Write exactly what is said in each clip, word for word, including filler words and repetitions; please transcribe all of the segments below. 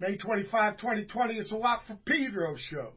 May twenty-fifth, twenty twenty, it's a Watt from Pedro show.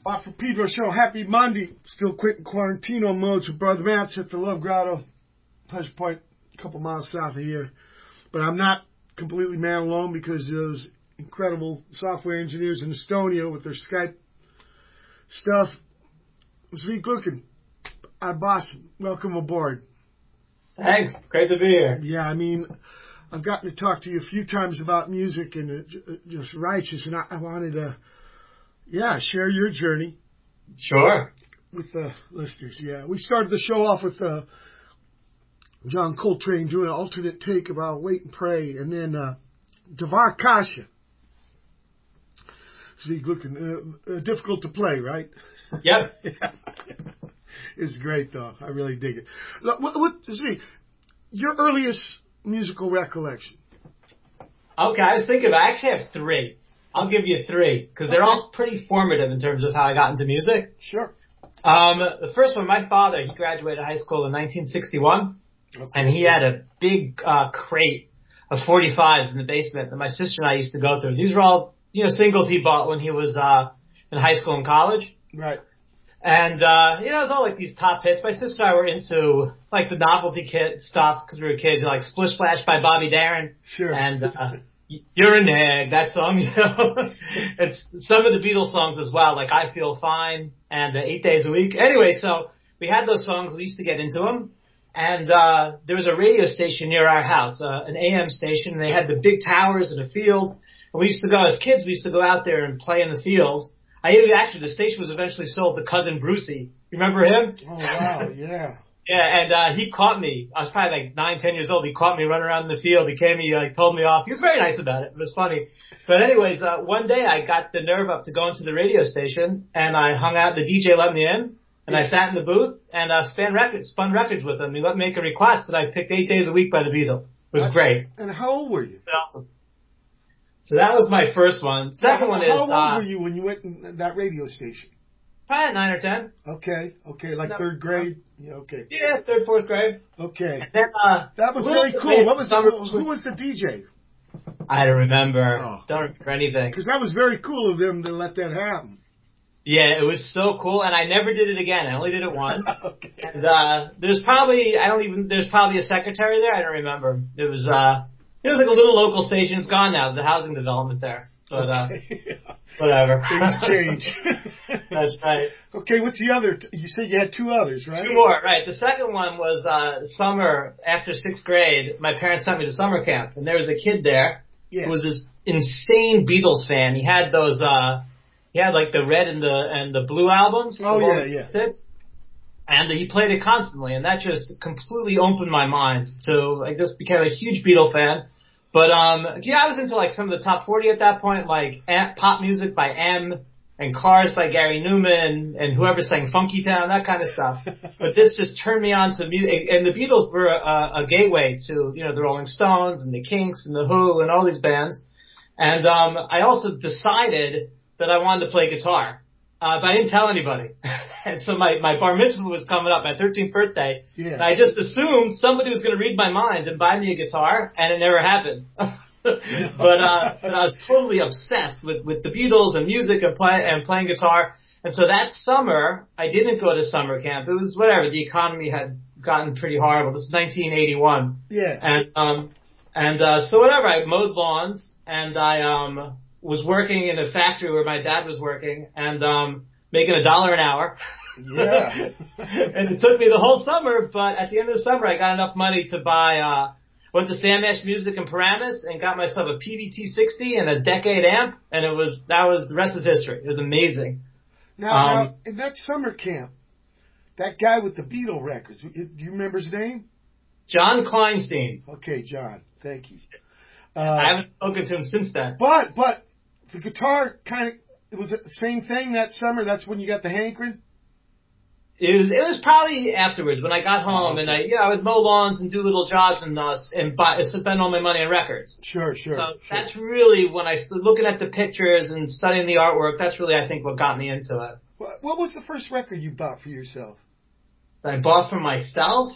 Watt from Pedro Show. Happy Monday. Still quitting quarantino modes with Brother Mance at the Love Grotto, Pleasure Point, a couple miles south of here. But I'm not completely man alone because those incredible software engineers in Estonia with their Skype stuff. Zvi Glukin, our boss, welcome aboard. Thanks. Great to be here. Yeah, I mean, I've gotten to talk to you a few times about music and it, just righteous, and I, I wanted to, yeah, share your journey. Sure. With the listeners, yeah. We started the show off with uh, John Coltrane doing an alternate take about Wait and Pray, and then uh, Devar Kasha. Zvi Glukin, uh, uh, difficult to play, right? Yep. Yeah. It's great, though. I really dig it. Look, what, what, Zvi, your earliest musical recollection? Okay, I was thinking, I actually have three. I'll give you three, because they're Okay. all pretty formative in terms of how I got into music. Sure. Um, the first one, my father, he graduated high school in nineteen sixty-one, Okay. and he had a big uh, crate of forty-fives in the basement that my sister and I used to go through. These were all, you know, singles he bought when he was uh, in high school and college. Right. And, uh, you know, it was all like these top hits. My sister and I were into like the novelty kit stuff because we were kids, like Splish Splash by Bobby Darin. Sure. And, uh, You're a Nag, that song, you know. It's some of the Beatles songs as well, like I Feel Fine and uh, Eight Days a Week. Anyway, so we had those songs. We used to get into them. And, uh, there was a radio station near our house, uh, an A M station. And they had the big towers in a field. And we used to go, as kids, we used to go out there and play in the field. I even actually, the station was eventually sold to Cousin Brucey. You remember him? Oh, wow, yeah. Yeah, and uh he caught me. I was probably like nine, ten years old. He caught me running around in the field. He came, he like told me off. He was very nice about it. It was funny. But anyways, uh one day I got the nerve up to go into the radio station, and I hung out. The D J let me in, and I sat in the booth and uh spun records, spun records with him. He let me make a request, and I picked Eight Days a Week by the Beatles. It was great. And how old were you? Awesome. So that was my first one. Second one is how old uh, were you when you went in that radio station? probably at nine or ten. Okay, okay, like No. third grade. Yeah, okay, Yeah, third, fourth grade. okay. And then uh, That was little very bit cool. later, What was summer- the, who was the D J? I don't remember. Oh. Don't remember anything. Because that was very cool of them to let that happen. Yeah, it was so cool, and I never did it again. I only did it once. Okay. And uh there's probably I don't even there's probably a secretary there. I don't remember. It was uh it was like a little local station. It's gone now. There's a housing development there. But uh Okay. whatever. Things change. That's right. Okay, what's the other? T- you said you had two others, right? Two more, right. The second one was uh summer after sixth grade. My parents sent me to summer camp, and there was a kid there Yeah. who was this insane Beatles fan. He had those uh he had like the red and the and the blue albums. Oh, of all yeah, the yeah. hits. And he played it constantly, and that just completely opened my mind to, I just became a huge Beatle fan. But, um, yeah, I was into like some of the top forty at that point, like A- pop music by M and Cars by Gary Newman and whoever sang Funky Town, that kind of stuff. But this just turned me on to music, and the Beatles were a, a gateway to, you know, the Rolling Stones and the Kinks and the Who and all these bands. And, um, I also decided that I wanted to play guitar. Uh, but I didn't tell anybody. And so my, my bar mitzvah was coming up, my thirteenth birthday. Yeah. And I just assumed somebody was going to read my mind and buy me a guitar, and it never happened. but, uh, but I was totally obsessed with, with the Beatles and music and play, and playing guitar. And so that summer, I didn't go to summer camp. It was whatever. The economy had gotten pretty horrible. This is nineteen eighty-one. Yeah. And, um, and, uh, so whatever, I mowed lawns, and I, um, was working in a factory where my dad was working, and, um, making a dollar an hour. Yeah. And it took me the whole summer, but at the end of the summer, I got enough money to buy, uh, went to Sam Ash Music in Paramus and got myself a P V T sixty and a Decade amp, and it was, that was, the rest is history. It was amazing. Now, Um, now, in that summer camp, that guy with the Beatle records, do you remember his name? John Kleinstein. Okay, John. Thank you. Uh, I haven't spoken to him since then. But, but, the guitar kind of, it was the same thing that summer? That's when you got the hankering? It was, it was probably afterwards when I got home, Oh, okay. and I, you know, I would mow lawns and do little jobs and, uh, and buy, spend all my money on records. Sure, sure. So sure. that's really when I started looking at the pictures and studying the artwork. That's really, I think, what got me into it. What, what was the first record you bought for yourself? That I bought for myself.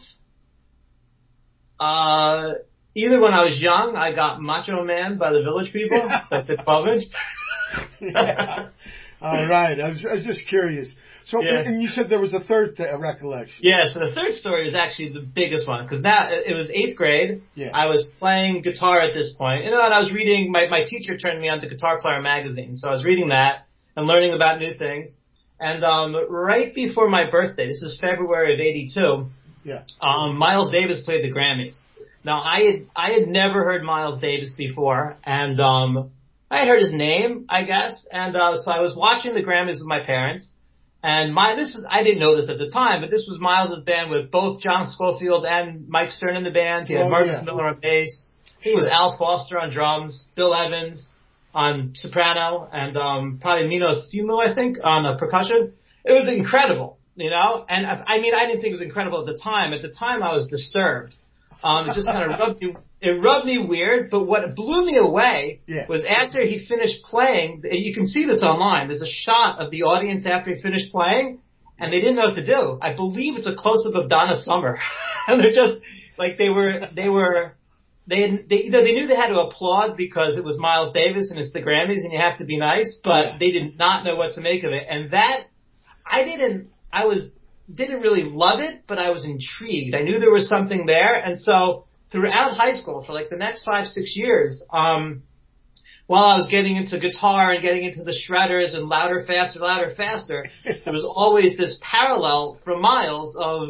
Uh, either when I was young, I got Macho Man by the Village People, like the twelve inch. Yeah. All right. I was, I was just curious. So, Yeah. and you said there was a third th- recollection. Yeah, so the third story is actually the biggest one, because now it was eighth grade. Yeah. I was playing guitar at this point. You know, and I was reading, my, my teacher turned me on to Guitar Player magazine, so I was reading that and learning about new things. And um, right before my birthday, this is February of eighty-two, Yeah. um, Miles Davis played the Grammys. Now, I had I had never heard Miles Davis before, and um, I had heard his name, I guess, and uh, so I was watching the Grammys with my parents. And my this was I didn't know this at the time, but this was Miles' band with both John Scofield and Mike Stern in the band. He had Oh, Marcus yeah. Miller on bass. He was Al Foster on drums, Bill Evans on soprano, and um, probably Nino Simu, I think, on uh, percussion. It was incredible, you know. And I, I mean, I didn't think it was incredible at the time. At the time, I was disturbed. Um, it just kind of rubbed me. It rubbed me weird, but what blew me away Yeah. was after he finished playing, you can see this online, there's a shot of the audience after he finished playing, and they didn't know what to do. I believe it's a close-up of Donna Summer. And they're just, like, they were, they were, they, they, you know, they knew they had to applaud because it was Miles Davis and it's the Grammys and you have to be nice, but Yeah. they did not know what to make of it. And that, I didn't, I was, didn't really love it, but I was intrigued. I knew there was something there, and so throughout high school, for like the next five, six years, um, while I was getting into guitar and getting into the shredders and louder, faster, louder, faster, there was always this parallel from Miles of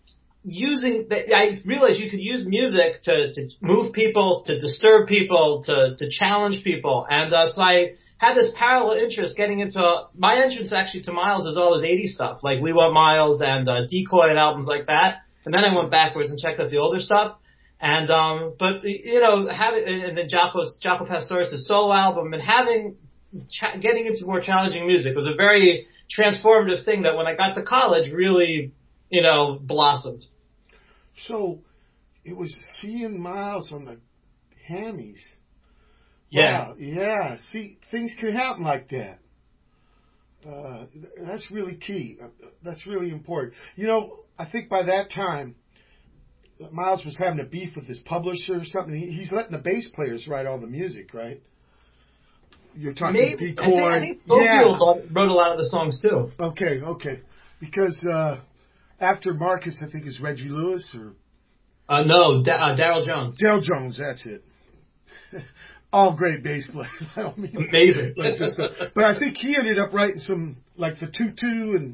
using, I realized you could use music to, to move people, to disturb people, to, to challenge people. And uh, so I had this parallel interest getting into, my entrance actually to Miles is all his eighties stuff, like We Want Miles and uh, Decoy and albums like that. And then I went backwards and checked out the older stuff. And, um, but, you know, having, and then Jaco's, Jaco Pastoris' solo album and having, cha- getting into more challenging music was a very transformative thing that when I got to college really, you know, blossomed. So, it was seeing Miles on the Hammies. Yeah. Wow, yeah. See, things can happen like that. Uh, that's really key. Uh, That's really important. You know, I think by that time, Miles was having a beef with his publisher or something. He, he's letting the bass players write all the music, right? You're talking Maybe. Decoy. I think, I think Scofield yeah. wrote a lot of the songs too. Okay, okay. Because uh, after Marcus, I think is Reggie Lewis or Uh, no, da- uh, Daryl Jones. Daryl Jones. That's it. All great bass players. I don't mean Amazing. like just a, but I think he ended up writing some like the Tutu and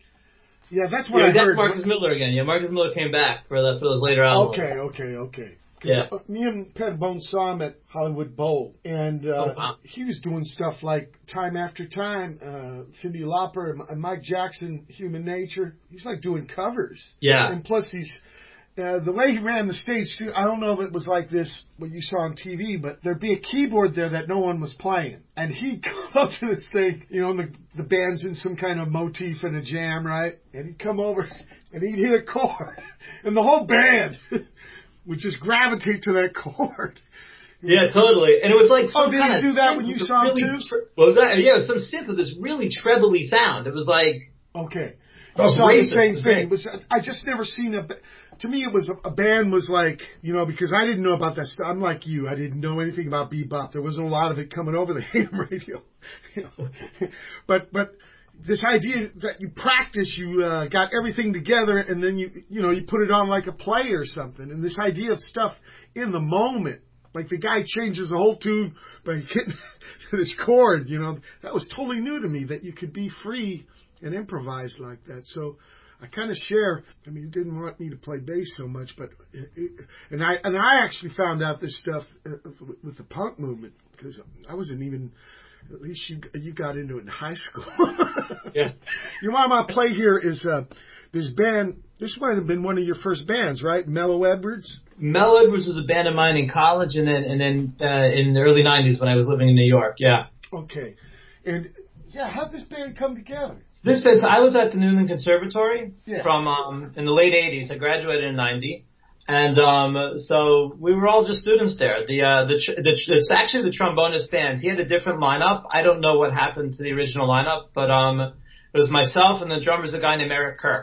yeah, that's what yeah, I that's heard. Marcus Miller again. Yeah, Marcus Miller came back for the, for those later albums. Okay, okay, okay. Yeah. Me and Pettibone saw him at Hollywood Bowl, and uh, Oh, wow. he was doing stuff like Time After Time, uh, Cyndi Lauper, and Mike Jackson, Human Nature. He's like doing covers. Yeah. And plus he's, uh, the way he ran the stage, too, I don't know if it was like this, what you saw on T V, but there'd be a keyboard there that no one was playing. And he'd come up to this thing, you know, and the, the band's in some kind of motif and a jam, right? And he'd come over and he'd hit a chord. And the whole band would just gravitate to that chord. Yeah, totally. And it was like some Oh, did kind he of do that synth when you with a saw him really too? tre- what was that? Yeah, it was some synth with this really trebly sound. It was like Okay. Oh, You saw the racist. same It was thing. great. It was, I just never seen a, ba- to me it was a, a band was like, you know, because I didn't know about that stuff. I'm like you. I didn't know anything about bebop. There wasn't a lot of it coming over the ham radio. You know? But, but this idea that you practice, you uh, got everything together and then you, you know, you put it on like a play or something. And this idea of stuff in the moment, like the guy changes the whole tune by hitting this chord, you know, that was totally new to me that you could be free and improvise like that. So I kind of share. I mean, you didn't want me to play bass so much, but it, it, and I and I actually found out this stuff uh, with the punk movement because I wasn't even. At least you you got into it in high school. Yeah. You want my play here is uh, this band. This might have been one of your first bands, right? Mellow Edwards. Mel Edwards was a band of mine in college, and then and then uh, in the early nineties when I was living in New York. Yeah. Okay, and yeah, how'd this band come together? This band, so I was at the Newman Conservatory Yeah. from um, in the late eighties. I graduated in ninety, and um, so we were all just students there. The uh, the, tr- the tr- it's actually the trombonist band. He had a different lineup. I don't know what happened to the original lineup, but um, it was myself and the drummer's a guy named Eric Kerr.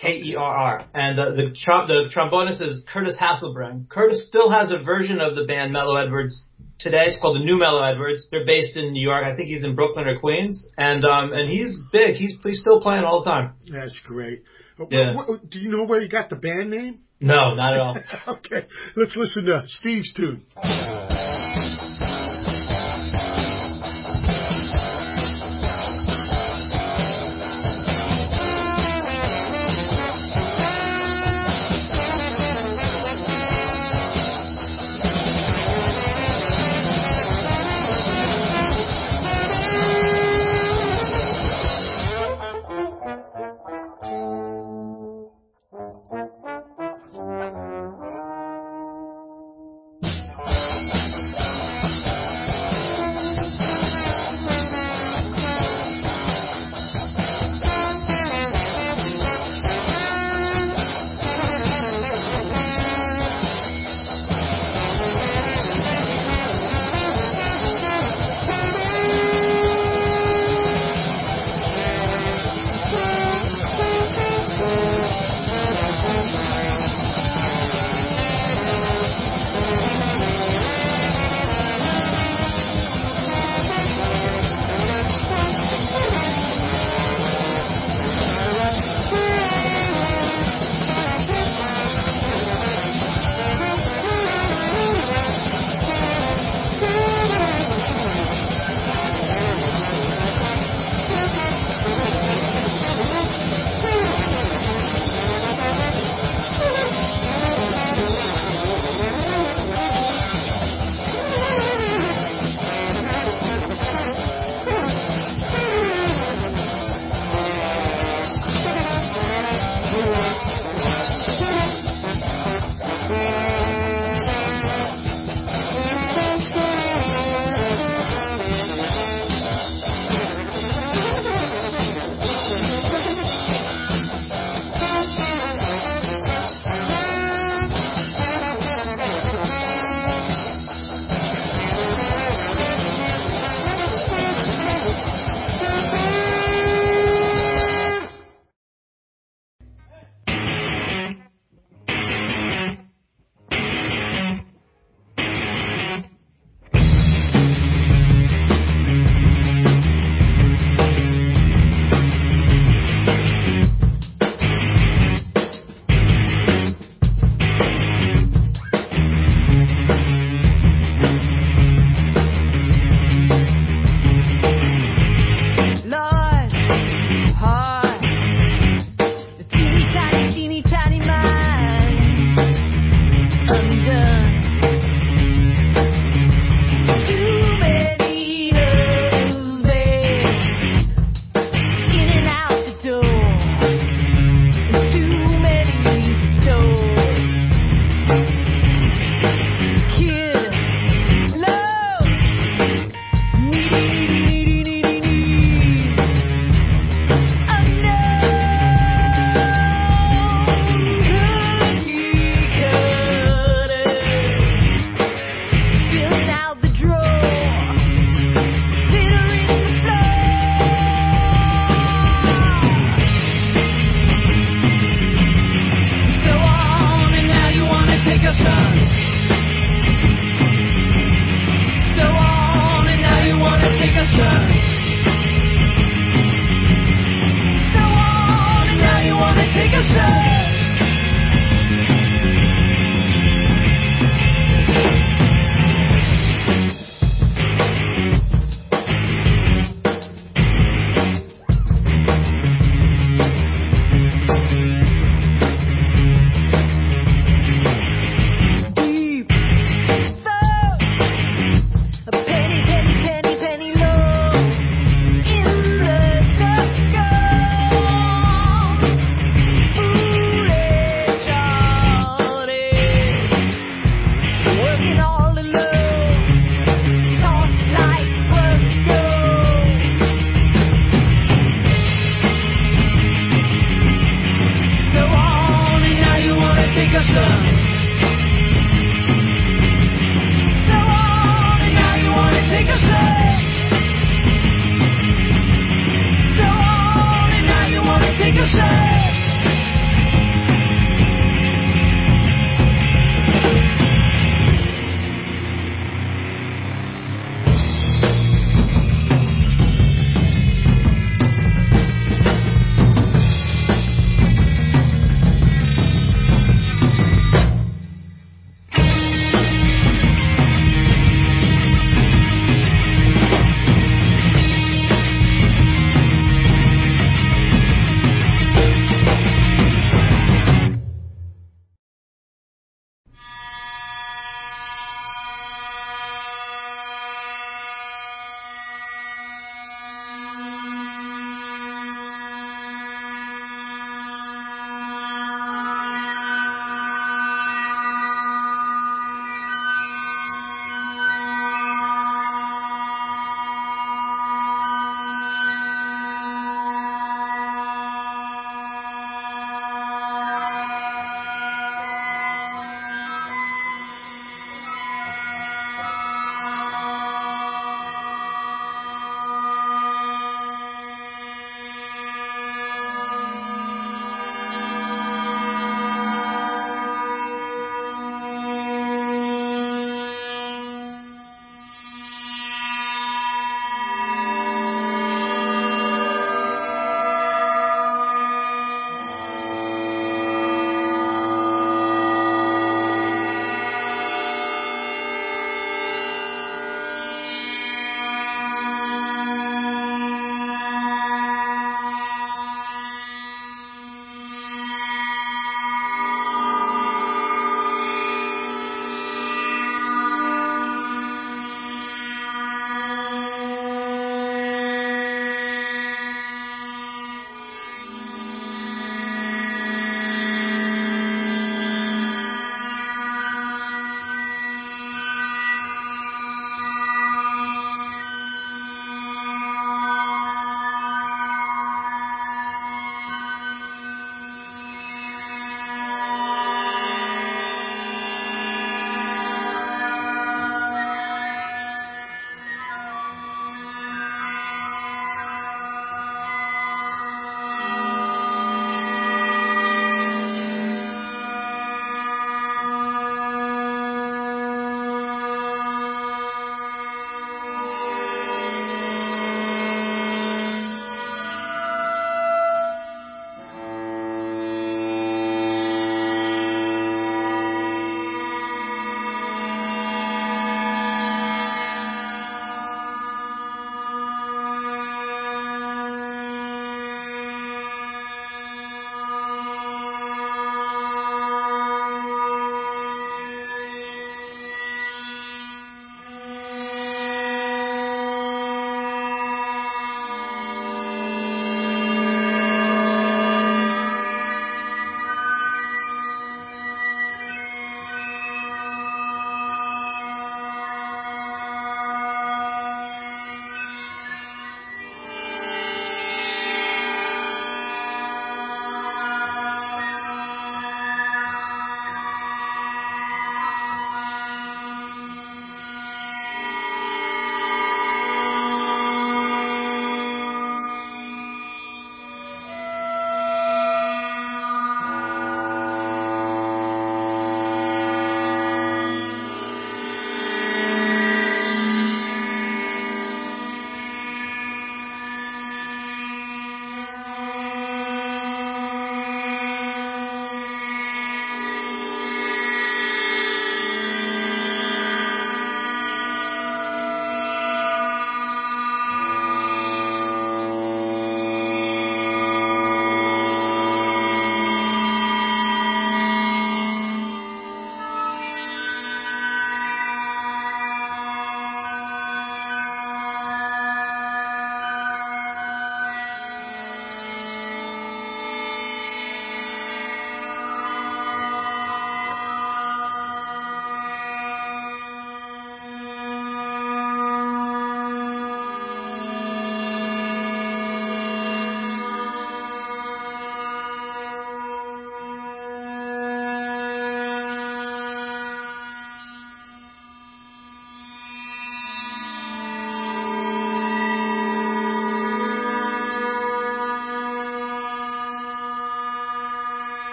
K E R R. And uh, the trom- the trombonist is Curtis Hasselbring. Curtis still has a version of the band Mellow Edwards today. It's called the New Mellow Edwards. They're based in New York. I think he's in Brooklyn or Queens. And um and he's big. He's he's still playing all the time. That's great. Yeah. What, what, do you know where you got the band name? No, not at all. Okay, let's listen to Steve's tune.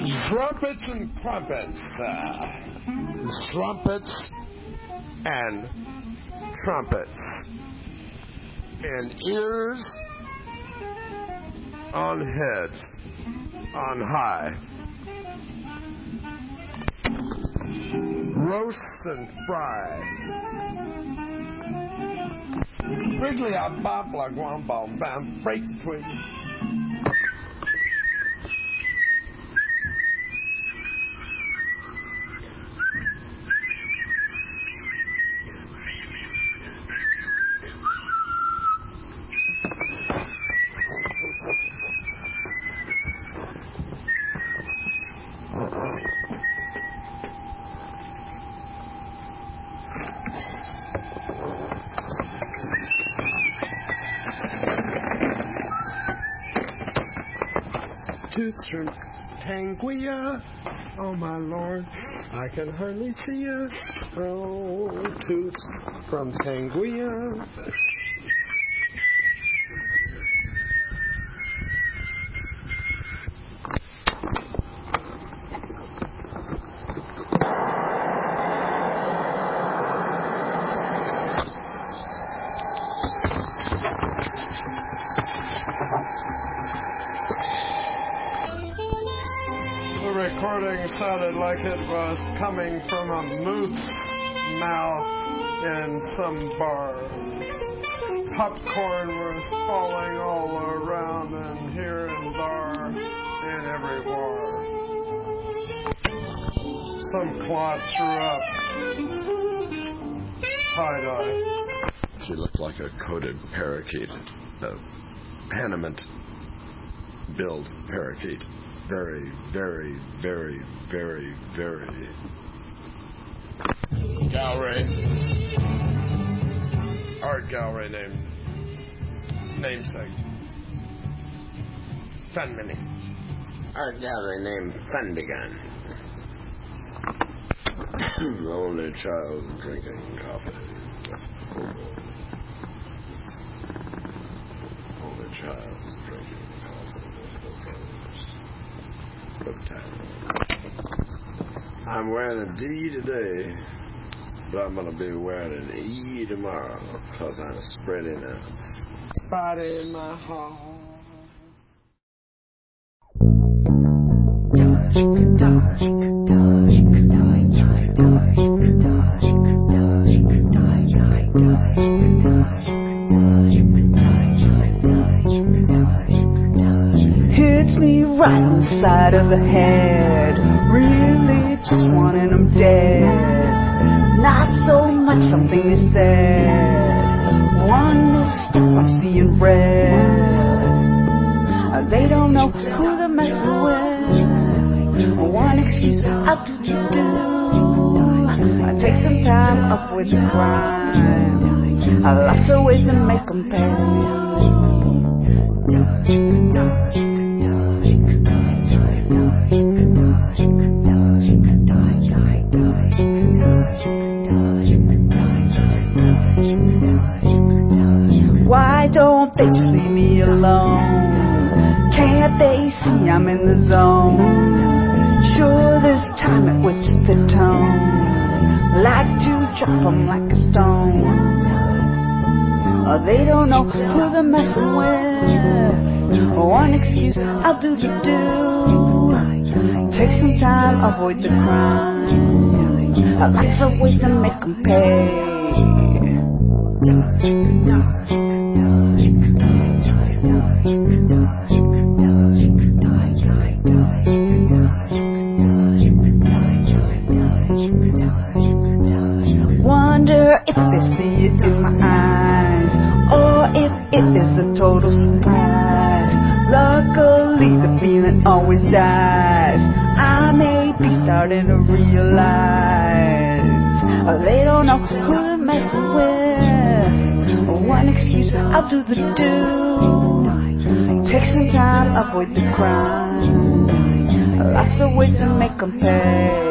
Trumpets and crumpets. Uh, trumpets and trumpets. And ears on heads on high. Roasts and fried. Wrigley, I bop like one ball, bam, break the twig. Toots from Tanguia, oh my lord, I can hardly see ya. Oh, toots from Tanguia. Recording sounded like it was coming from a moose mouth in some bar. Popcorn was falling all around and here and there and everywhere. Some clot threw up. Tie-dye. She looked like a coated parakeet, a Panamint billed parakeet. Very, very, very, very, very gallery, art gallery named namesake Funmini. Art gallery named Funbegun. Only child drinking coffee. Only child drinking coffee. I'm wearing a D today, but I'm going to be wearing an E tomorrow because I'm spreading a spot in my heart. Hits me right on the side of the head. Really just wanting them dead. Not so much something is said. One step I'm seeing red. They don't know who they're messing with. One excuse I'll do do do. I take some time up with the crime. Lots of ways to make them pay. Why don't they just leave me alone? Can't they see I'm in the zone? Sure, this time it was just the tone. Like to drop them like a stone. Oh, they don't know who they're messing with. One excuse, I'll do the do. Take some time, avoid the crime. Lots of ways to make them pay. Wonder if they see it in my eyes, or if it is a total surprise. Luckily the feeling always dies. I may be starting to realize oh, they don't know who they're messing with. One excuse, I'll do the do. Take some time, avoid the crime. Lots of ways to make them pay.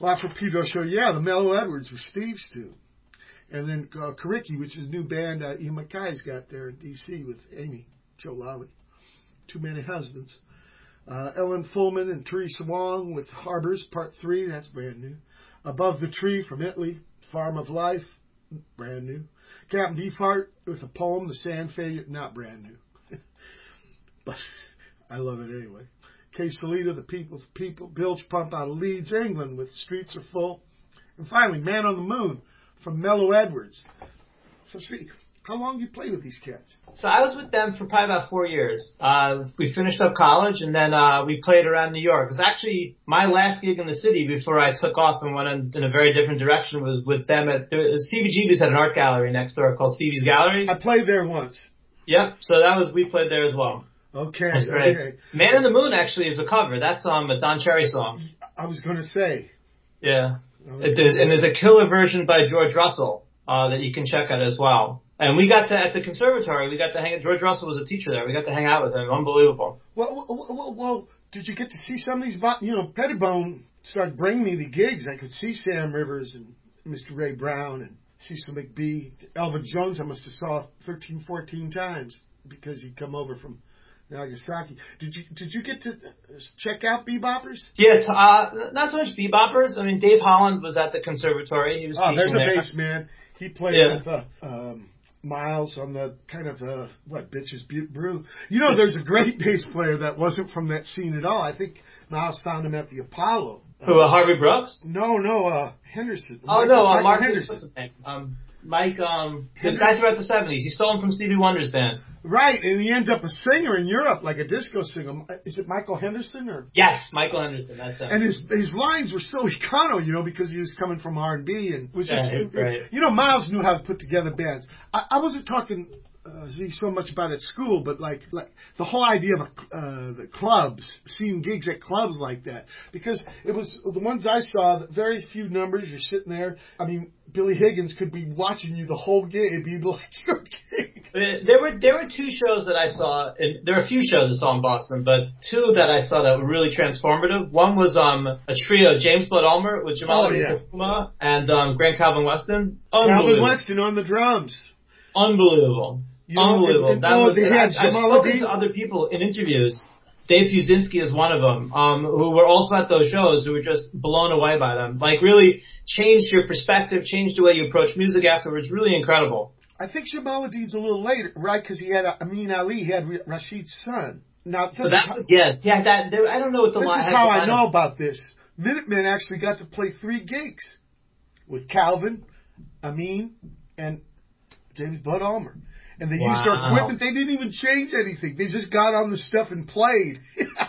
Well, for Pete Show, yeah, the Mellow Edwards were Steve's too. And then uh, Kariki, which is a new band uh, Ian Mackay's got there in D C with Amy, Joe Lally. Too Many Husbands. Uh, Ellen Fullman and Teresa Wong with Harbors, Part three, that's brand new. Above the Tree from Italy, Farm of Life, brand new. Captain Beefheart with a poem, The Sand Failure, not brand new. But I love it anyway. Kay Salida, The People's People, Bilge Pump out of Leeds, England with Streets Are Full. And finally, Man on the Moon from Mellow Edwards. So, see, how long do you play with these cats? So I was with them for probably about four years. Uh, we finished up college, and then uh, we played around New York. It was actually my last gig in the city before I took off and went in, in a very different direction was with them at the, C B G B's had an art gallery next door called Stevie's Gallery. I played there once. Yep, so that was we played there as well. Okay, That's great. okay. Man on the Moon actually is a cover. That's um, a Don Cherry song. I was going to say. Yeah. It is, and there's a killer version by George Russell uh, that you can check out as well. And we got to, at the conservatory, we got to hang out. George Russell was a teacher there. We got to hang out with him. Unbelievable. Well, well, well, well did you get to see some of these, you know, Pettibone started bringing me the gigs. I could see Sam Rivers and Mister Ray Brown and Cecil McBee. Elvin Jones I must have saw thirteen, fourteen times because he'd come over from Nagasaki. Did you did you get to check out Beboppers? Yeah, t- uh, not so much Beboppers. I mean, Dave Holland was at the conservatory. He was oh, there's a there. bass man. He played yeah. with uh, um, Miles on the kind of uh, what Bitches Brew. You know, there's a great bass player that wasn't from that scene at all. I think Miles found him at the Apollo. Who? Uh, Harvey Brooks? No, no, uh, Henderson. Oh Michael, no, uh, Michael Mark Henderson. What's his name? Um, Mike. Um, the guy throughout the seventies. He stole him from Stevie Wonder's band. Right, and he ends up a singer in Europe, like a disco singer. Is it Michael Henderson or? Yes, Michael Henderson. That's it. And his his lines were so econo, you know, because he was coming from R and B and was just, yeah, right. you know, Miles knew how to put together bands. I, I wasn't talking uh, so much about at school, but like like the whole idea of a, uh, the clubs, seeing gigs at clubs like that, because it was the ones I saw. Very few numbers. You're sitting there. I mean, Billy Higgins could be watching you the whole gig. It'd be like your gig. There were there were two shows that I saw. And there were a few shows I saw in Boston, but two that I saw that were really transformative. One was um a trio, James Blood Ulmer with Jamal oh, yeah. Tafuma and um, Grant Calvin Weston. Calvin Weston on the drums. Unbelievable. You know, Unbelievable. And, and, that oh, was. they had I, I've Jamal spoken Adine. to other people in interviews. Dave Fuzinski is one of them, um, who were also at those shows, who were just blown away by them. Like, really changed your perspective, changed the way you approach music afterwards. Really incredible. I think Jamal Adin's a little later, right? Because he had uh, Amin Ali, he had Rashid's son. Now, this so that, is how, yeah, yeah, that there, I don't know what the this line. is how I know about this. Minutemen actually got to play three gigs with Calvin, Amin, and James Bud Ulmer. And they wow. used their equipment. They didn't even change anything. They just got on the stuff and played.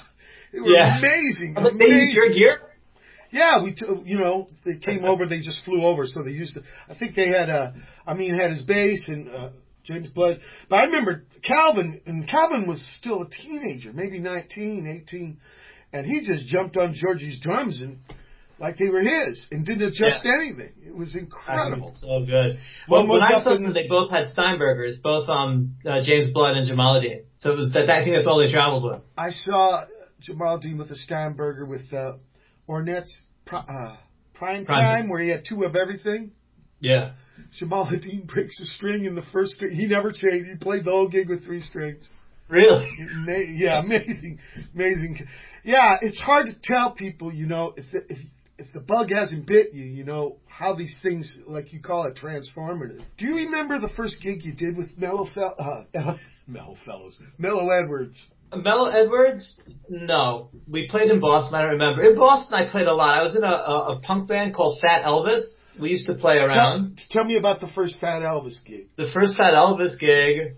It was yeah. amazing. But amazing. they used your gear? Yeah, we, t- you know, they came over. They just flew over, so they used to. I think they had. Uh, I mean, had his bass and uh, James Blood. But I remember Calvin, and Calvin was still a teenager, maybe nineteen, eighteen, and he just jumped on Georgie's drums and like they were his, and didn't adjust yeah. anything. It was incredible. Was so good. Well, One when was I up saw in- them, they both had Steinbergers, both um uh, James Blood and Jamal Adine. So it was that. I think that's all they traveled with. I saw Jamal Adine with a Steinberger with uh, Ornette's uh, Prime, Prime Time, where he had two of everything. Yeah. Jamal Adine breaks a string in the first string. He never changed. He played the whole gig with three strings. Really? Yeah, amazing, amazing. Yeah, it's hard to tell people, you know, if the, if if the bug hasn't bit you, you know, how these things, like you call it, transformative. Do you remember the first gig you did with Mellow Fel- uh, Mellow Fellows, Mellow Edwards? Mellow Edwards? No. We played in Boston, I don't remember. In Boston, I played a lot. I was in a, a, a punk band called Fat Elvis. We used to play around. Tell, tell me about the first Fat Elvis gig. The first Fat Elvis gig...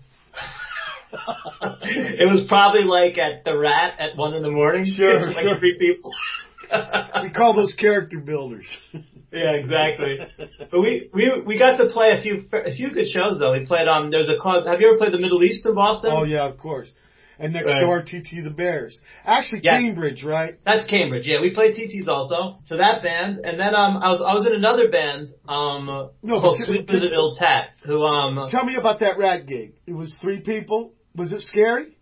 it was probably like at the Rat at one in the morning. Sure, like sure. three people. We call those character builders. Yeah, exactly. But we, we we got to play a few a few good shows though. We played um there's a club. Have you ever played the Middle East in Boston? Oh yeah, of course. And next right. door, T T the Bears. Actually, yeah. Cambridge, right? That's Cambridge. Yeah, we played T T's also. So that band, and then um I was I was in another band um no, called t- Sweet t- Wizard Ill Tat. Who um tell me about that Rat gig. It was three people. Was it scary?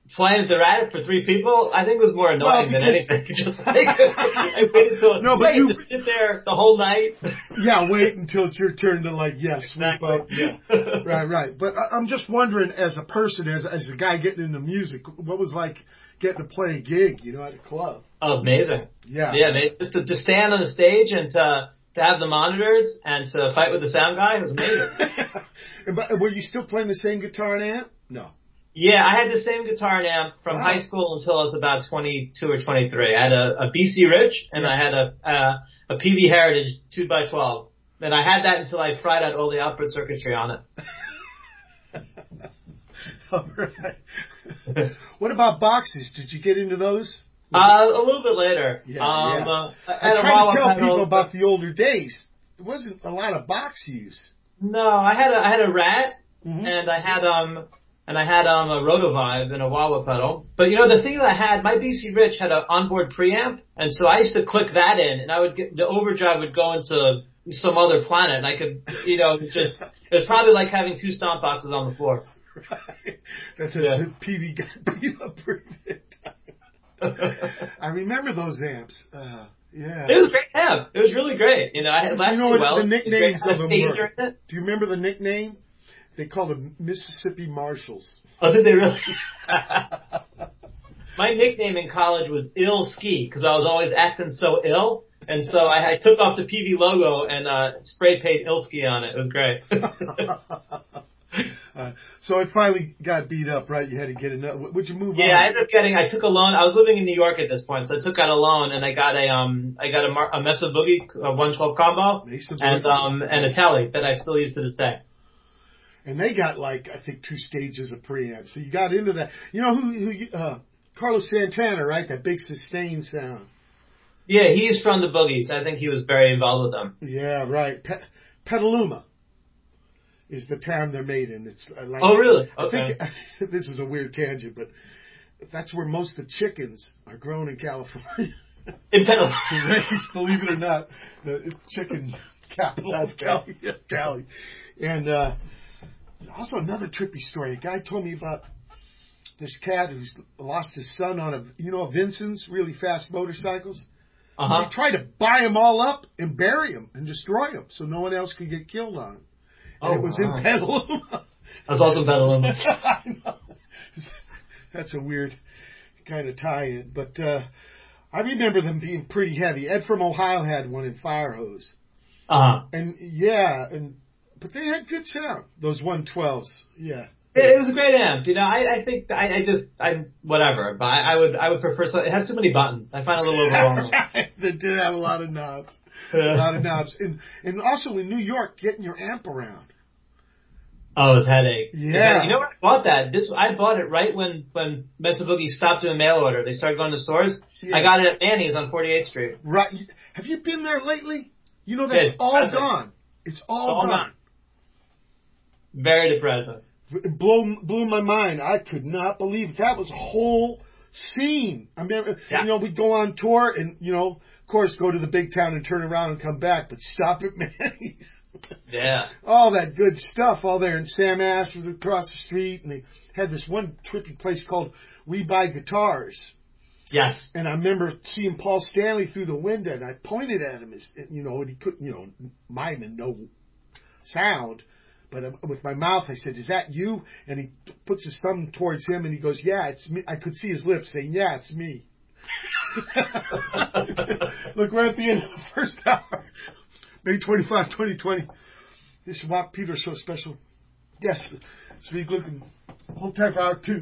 playing at the Rat for three people, I think was more annoying well, than anything. Just like, I waited till, no, but wait, you to sit there the whole night. Yeah, wait until it's your turn to like, yeah, sweep Exactly. up. Yeah, right, right. But I, I'm just wondering, as a person, as as a guy getting into music, what was like getting to play a gig, you know, at a club? Oh, amazing. Yeah, Yeah, they, just to, to stand on the stage and to, to have the monitors and to fight with the sound guy was amazing. But were you still playing the same guitar and amp? No. Yeah, I had the same guitar and amp from Wow. high school until I was about twenty-two or twenty-three. I had a, a B C Rich and Yeah. I had a, a a P V Heritage two by twelve. And I had that until I fried out all the output circuitry on it. All right. What about boxes? Did you get into those? Uh, a little bit later. Yeah, um, yeah. Uh, I, I had a try wah-wah to tell pedal. people about the older days. There wasn't a lot of box use. No, I had a I had a Rat Mm-hmm. and I had um and I had um a Rotovibe and a wah-wah pedal. But you know the thing that I had, my B C Rich had an onboard preamp, and so I used to click that in, and I would get the overdrive would go into some other planet, and I could you know just it was probably like having two stomp boxes on the floor. Right. That's a, Yeah. the P V got beat up pretty big time. I remember those amps. Uh, yeah. It was a great amp. It was really great. You know, I had You lasted know what well. the It was nicknames great. of them Had a phaser were? in it. Do you remember the nickname? They called them Mississippi Marshalls. Oh, did they really? My nickname in college was Ill Ski because I was always acting so ill, and so I, I took off the P V logo and uh, spray paint Ill Ski on it. It was great. uh, so it finally got beat up, right? You had to get another. Would you move Yeah, on? I ended up getting. I took a loan. I was living in New York at this point, so I took out a loan, and I got a um, I got a, Mar- a Mesa Boogie, a one twelve combo, Mesa and Boogie. um, and a Tele that I still use to this day. And they got like I think two stages of preamp. So you got into that. You know who? Who? you- Uh, Carlos Santana, right? That big sustain sound. Yeah, he's from the Boogies. I think he was very involved with them. Yeah, right. Pe- Petaluma is the town they're made in. It's uh, like. Oh, really? I Okay. think this is a weird tangent, but that's where most of the chickens are grown in California. In Petal- Raised, believe it or not, the chicken capital of Cali. Cali. And uh, also another trippy story. A guy told me about this cat who's lost his son on a, you know, Vincent's really fast motorcycles. Uh So huh. he tried to buy them all up and bury them and destroy them so no one else could get killed on them. And Oh, it was wow. in Petaluma. That's also Petaluma. I know. That's a weird kind of tie-in. But uh, I remember them being pretty heavy. Ed from Ohio had one in Firehose. Uh huh. And yeah, and but they had good sound. Those one twelves. Yeah. It, it was a great amp. You know, I, I think I, I just I whatever, but I, I would I would prefer something. It has too many buttons. I find it a little overwhelming. They did have a lot of knobs. A Yeah. lot of knobs. And and also in New York, getting your amp around. Oh, his headache. His Yeah. headache. You know where I bought that? This I bought it right when when Mesa Boogie stopped doing mail order. They started going to stores. Yeah. I got it at Manny's on forty-eighth Street. Right. Have you been there lately? You know, that's Yes, all present. gone. It's all, All gone. gone. Very depressing. It blew, blew my mind. I could not believe it. That was a whole scene. I mean, Yeah. you know, we'd go on tour and, you know, of course, go to the big town and turn around and come back, but stop at Manny's. Yeah. All that good stuff all there. And Sam Ash was across the street, and they had this one trippy place called We Buy Guitars. Yes. And I remember seeing Paul Stanley through the window, and I pointed at him, as you know, and he couldn't, you know, mime and no sound. But with my mouth, I said, "Is that you?" And he puts his thumb towards him, and he goes, "Yeah, it's me." I could see his lips saying, "Yeah, it's me." Look, we're at the end of the first hour. May twenty-fifth, twenty twenty. This is Wap Peter Show special. Yes, Speak looking. Hold tight for hour two.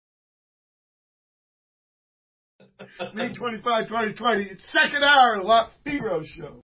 May twenty-fifth, twenty twenty. It's second hour of the Wap Peter Show.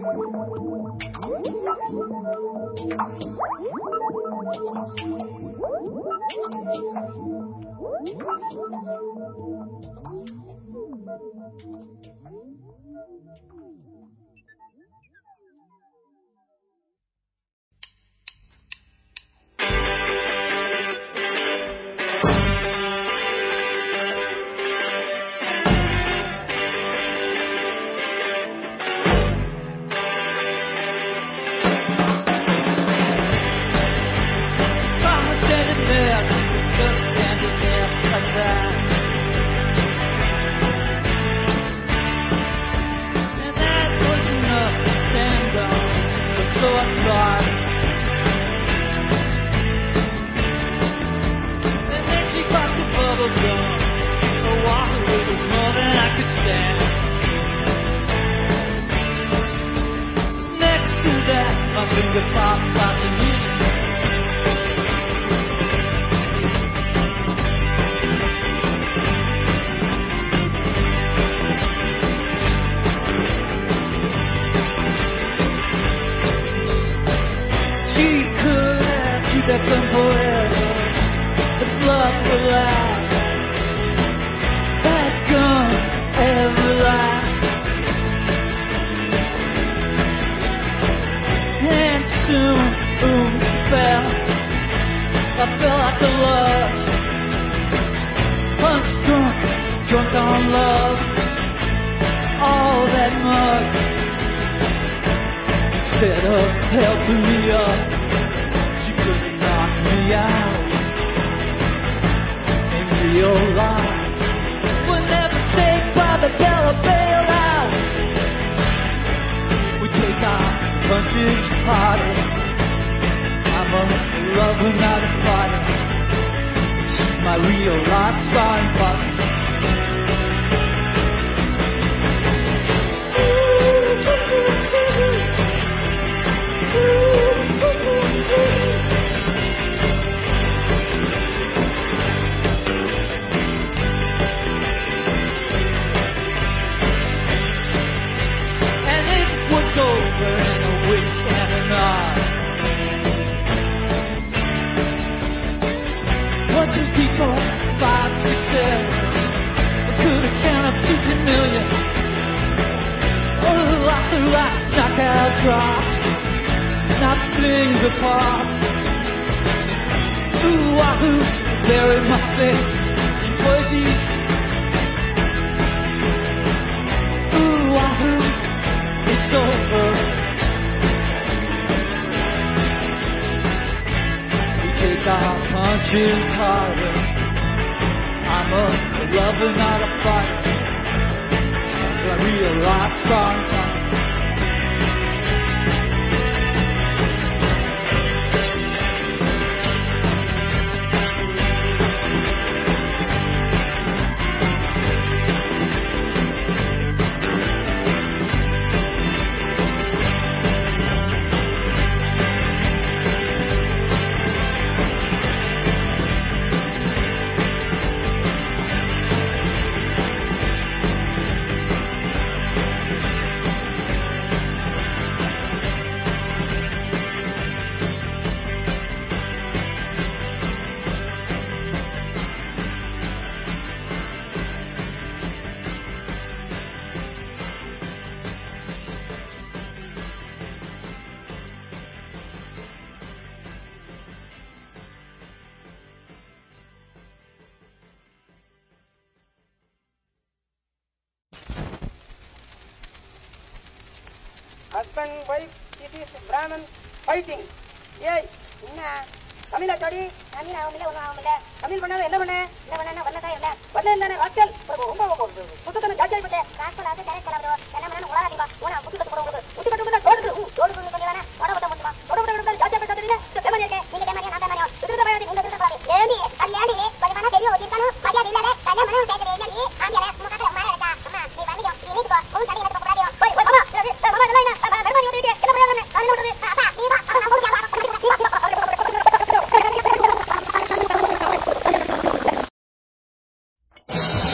Husband, wife, it is Brahman fighting. Yay! Inna Tamil chodi nani na avumilla onu avumilla Tamil panna enna panna enna panna vanna kai enna vanna enna rascal romba pututana jajai pade rascal adu correct kala bro enna manna ula adiba ona pututatu podu putu katu katu dodu dodu dodu kallana vada vada mutma dodu dodu dodu jajai pade tadrina temani yake ninga temani na temani pututa bayadi ninga pututa bayadi lemi allani padimana theriyo odikanu padya illale kanya manu tekade illani angela mukata mara raka amma ni vandiyo ni ni ko kon tadi na poradio oi oi mama mama dalaina vermani odike kena prayana ani nodre apa ni ba apa na podu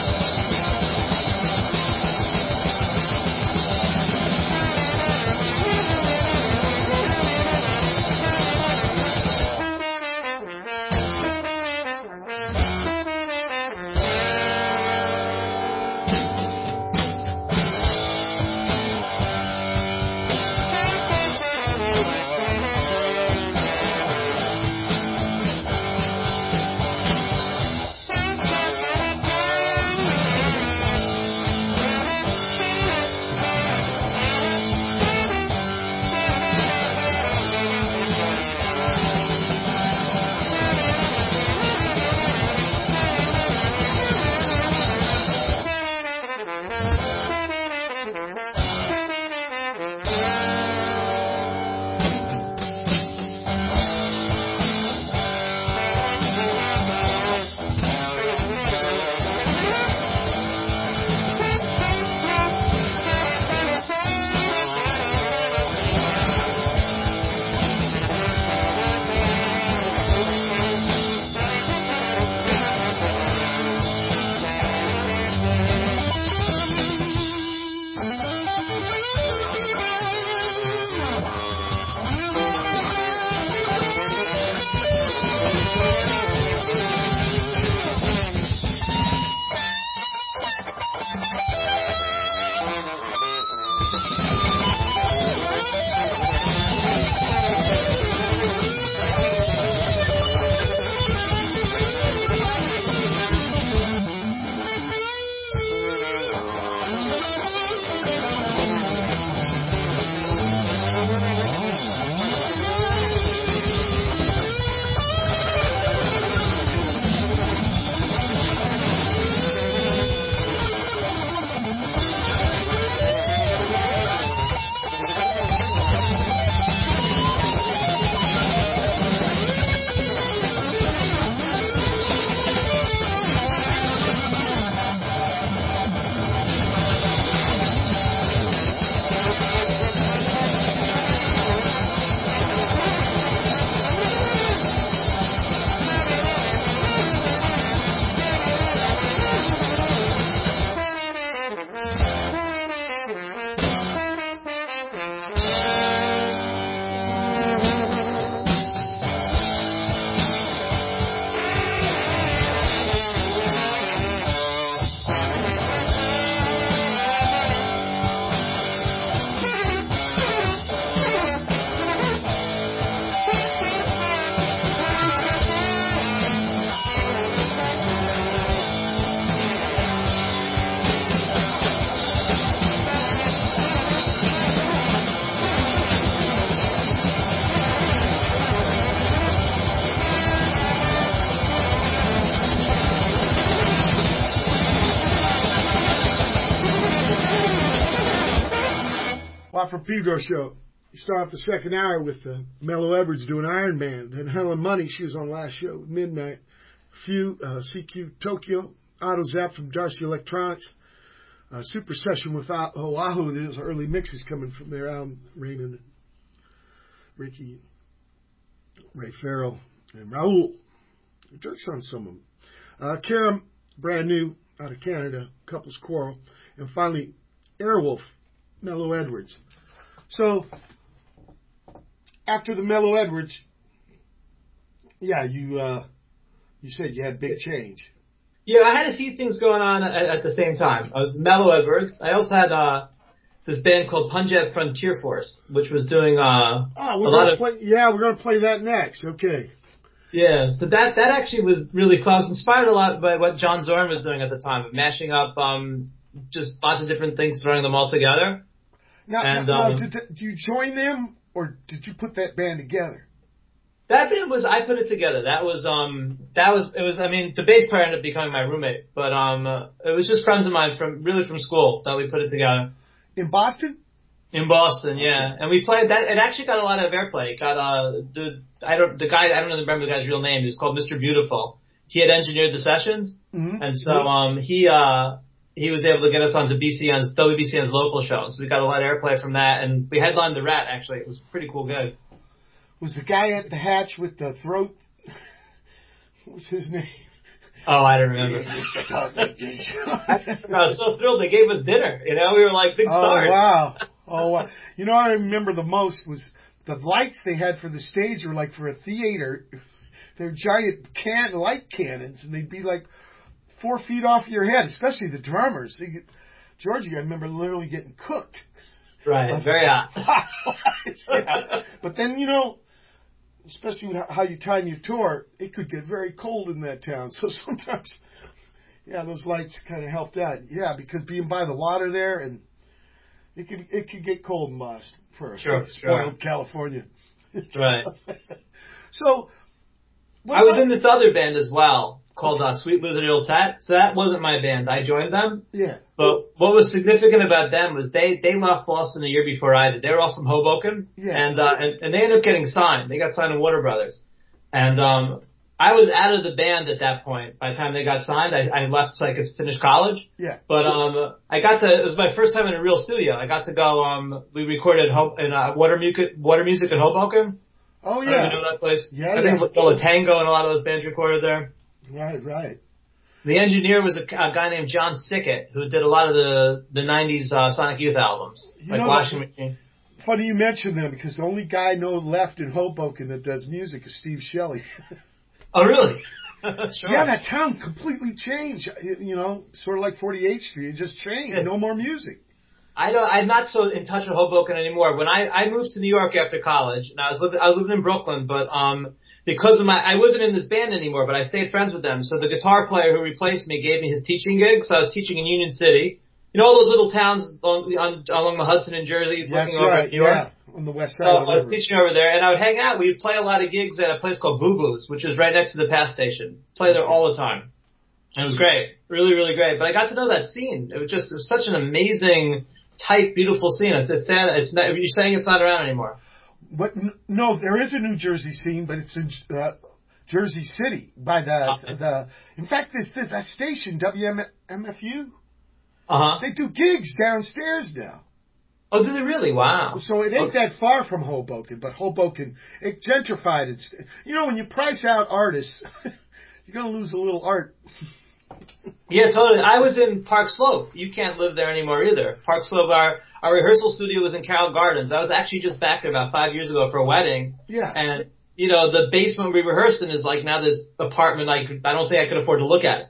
Yeah. Watt from Pedro show. You start off the second hour with uh, Mello Edwards doing Iron Man. Then Helen Money, she was on last show at midnight. Few, uh, C Q Tokyo. Auto Zap from Darcy Electronics. Uh, super session with Oahu. There's early mixes coming from there. Alan Raymond, Ricky, Ray Farrell, and Raul. Jerks on some of them. Uh, Karam, brand new, out of Canada. Couples Quarrel. And finally, Airwolf, Mello Edwards. So, after the Mello Edwards, yeah, you uh, you said you had big change. Yeah, I had a few things going on at, at the same time. I was Mello Edwards. I also had uh, this band called Punjab Frontier Force, which was doing uh, oh, we're a gonna lot of... Play, yeah, we're going to play that next. Okay. Yeah, so that that actually was really cool. I was inspired a lot by what John Zorn was doing at the time, of mashing up um, just lots of different things, throwing them all together. Now, and, now, um, now did, did you join them, or did you put that band together? That band was, I put it together. That was, um, that was, it was, I mean, the bass player ended up becoming my roommate, but, um, uh, it was just friends of mine from, really from school that we put it together. In Boston? In Boston, yeah. And we played that, it actually got a lot of airplay. It got, uh, the, I don't, the guy, I don't remember the guy's real name. He was called Mister Beautiful. He had engineered the sessions, mm-hmm. and so, um, he, uh, he was able to get us onto B C N's, W B C N's local show. So we got a lot of airplay from that, and we headlined the Rat, actually. It was a pretty cool gig. Was the guy at the hatch with the throat? What was his name? Oh, I don't remember. I was so thrilled they gave us dinner. You know, we were like big stars. Oh, wow. Oh, wow. You know what I remember the most was the lights they had for the stage were like for a theater. They're giant can light cannons, and they'd be like four feet off your head, especially the drummers. They get, Georgie, I remember literally getting cooked. Right, very hot. Yeah. But then, you know, especially with how you time your tour, it could get very cold in that town. So sometimes, yeah, those lights kind of helped out. Yeah, because being by the water there, and it could it could get cold in Boston for sure, spoiled sure. California. Right. So, I was in this other band as well called uh, Sweet Lizard Ill Tat. So that wasn't my band. I joined them. Yeah. But what was significant about them was they, they left Boston a year before I did. They were all from Hoboken. Yeah. And, uh, and, and they ended up getting signed. They got signed to Warner Brothers. And, um, I was out of the band at that point. By the time they got signed, I, I left so I could finish college. Yeah. But, um, I got to, it was my first time in a real studio. I got to go, um, we recorded Ho- in, uh, Water Music, Water Music in Hoboken. Oh, yeah. I don't even know that place. Yeah, I think yeah. Lola Tango and a lot of those bands recorded there. Right, right. The engineer was a, a guy named John Sickett, who did a lot of the, the nineties uh, Sonic Youth albums, You like know Washing that- Machine. Funny you mention them, because the only guy I know left in Hoboken that does music is Steve Shelley. Oh, really? Sure. Yeah, that town completely changed. You you know, sort of like forty-eighth Street. It just changed. Yeah. No more music. I don't. I'm not so in touch with Hoboken anymore. When I, I moved to New York after college, and I was living I was living in Brooklyn, but um because of my I wasn't in this band anymore, but I stayed friends with them. So the guitar player who replaced me gave me his teaching gig. So I was teaching in Union City. You know all those little towns along, on, along the Hudson in Jersey, That's looking over right. at New York. Yeah, on the west So side of the I was river. teaching over there, and I would hang out. We would play a lot of gigs at a place called Boo Boo's, which is right next to the pass station. Play there all the time. And it was great. Really, really great. But I got to know that scene. It was just it was such an amazing, tight, beautiful scene. It's, it's sad. It's not, you're saying it's not around anymore. But n- no, there is a New Jersey scene, but it's in uh, Jersey City by the Okay. the. In fact, this, this that station W M F U. Uh-huh. They do gigs downstairs now. Oh, do they really? Wow. So it ain't Okay. that far from Hoboken, but Hoboken, it gentrified. It's, you know, when you price out artists, you're going to lose a little art. Yeah, totally. I was in Park Slope. You can't live there anymore either. Park Slope, our, our rehearsal studio was in Carroll Gardens. I was actually just back there about five years ago for a wedding. Yeah. And, you know, the basement we rehearsed in is like now this apartment I could, I don't think I could afford to look at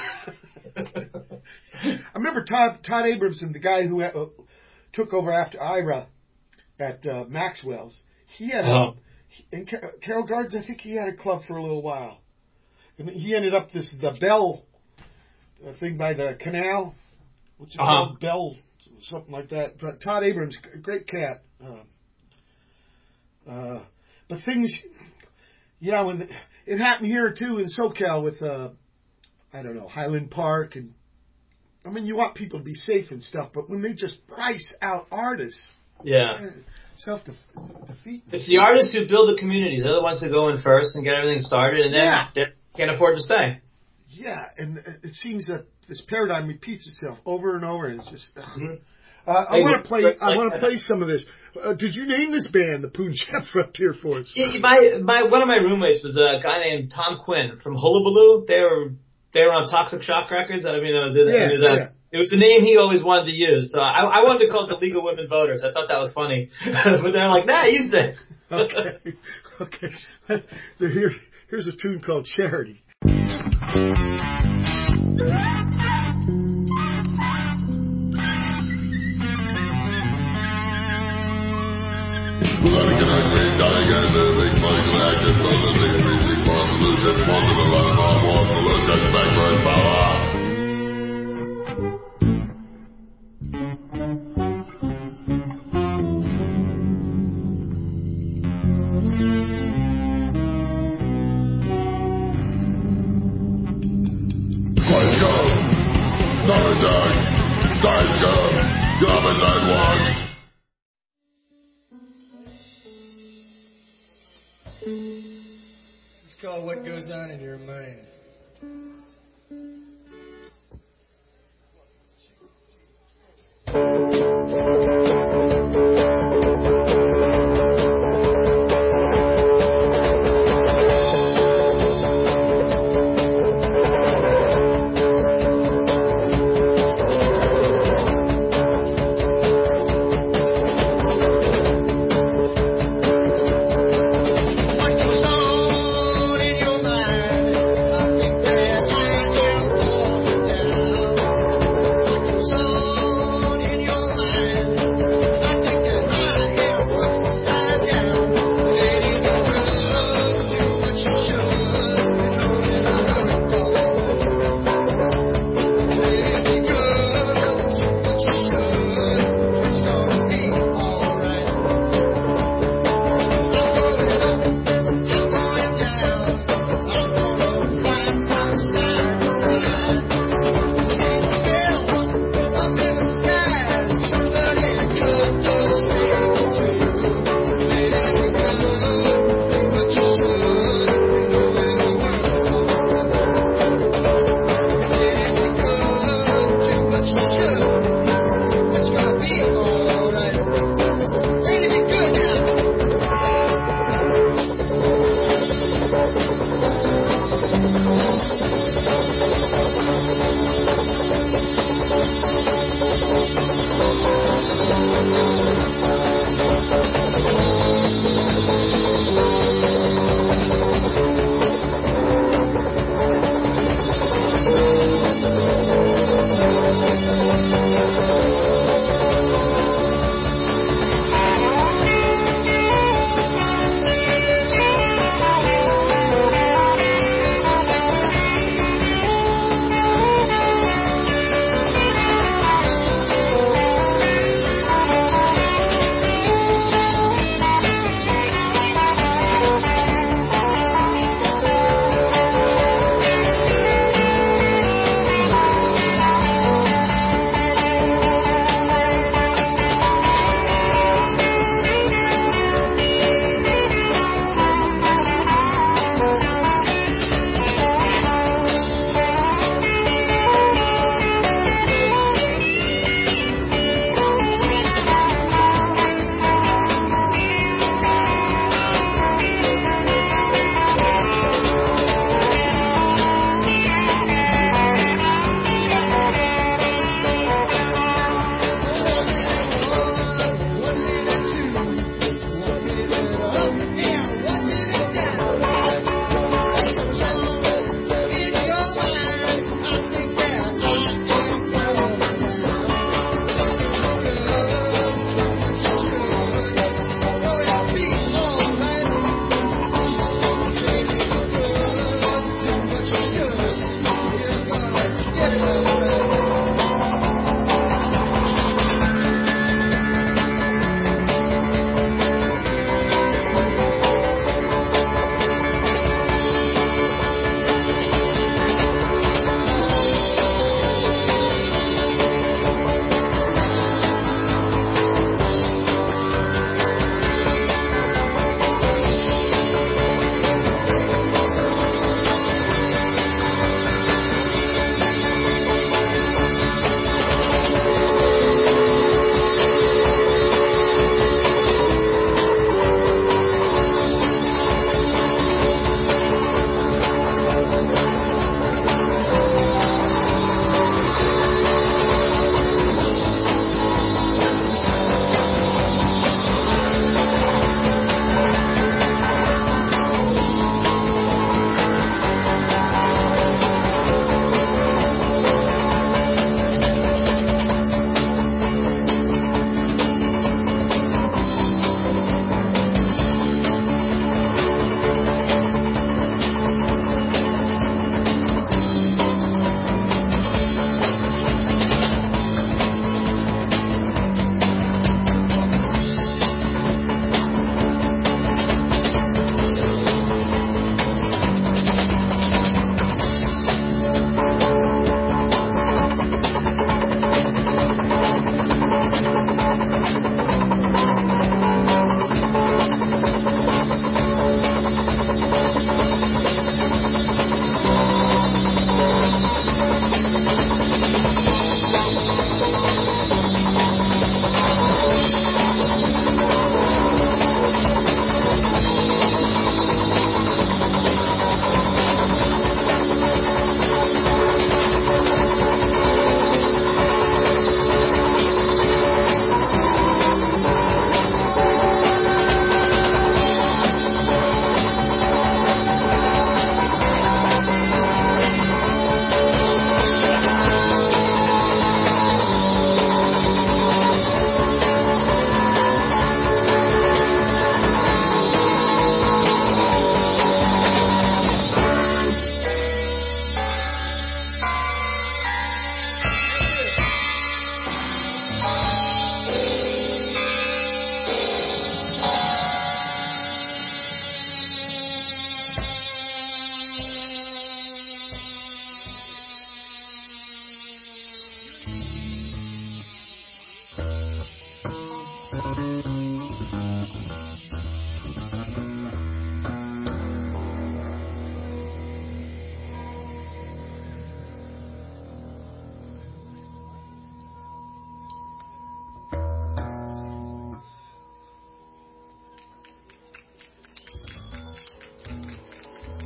it. I remember Todd, Todd Abramson, the guy who uh, took over after Ira at uh, Maxwell's. He had Uh-huh. a, in Car- Carroll Gardens, I think he had a club for a little while. And he ended up this, the Bell uh, thing by the canal, which is Uh-huh. called Bell, something like that. But Todd Abrams, a great cat. Uh, uh, but things, yeah, when it happened here too in SoCal with, uh, I don't know, Highland Park and I mean, you want people to be safe and stuff, but when they just price out artists, Yeah. Self defeat. It's the artists who build the community. They're the ones who go in first and get everything started, and then Yeah. they can't afford to stay. Yeah, and it seems that this paradigm repeats itself over and over. And it's just. Mm-hmm. Uh, I Hey, want to play. like I want to that. play some of this. Uh, did you name this band the Punjab Frontier Force? Yeah, my my one of my roommates was a guy named Tom Quinn from Hullabaloo. They were they were on Toxic Shock Records. I don't even know. Did Yeah, any of that. yeah. It was the name he always wanted to use. So I, I wanted to call it the League of Women Voters. I thought that was funny, but they're like, nah, use this. Okay, okay. Here, here's a tune called Charity. This is called What Goes On in Your Mind. What goes on in your mind?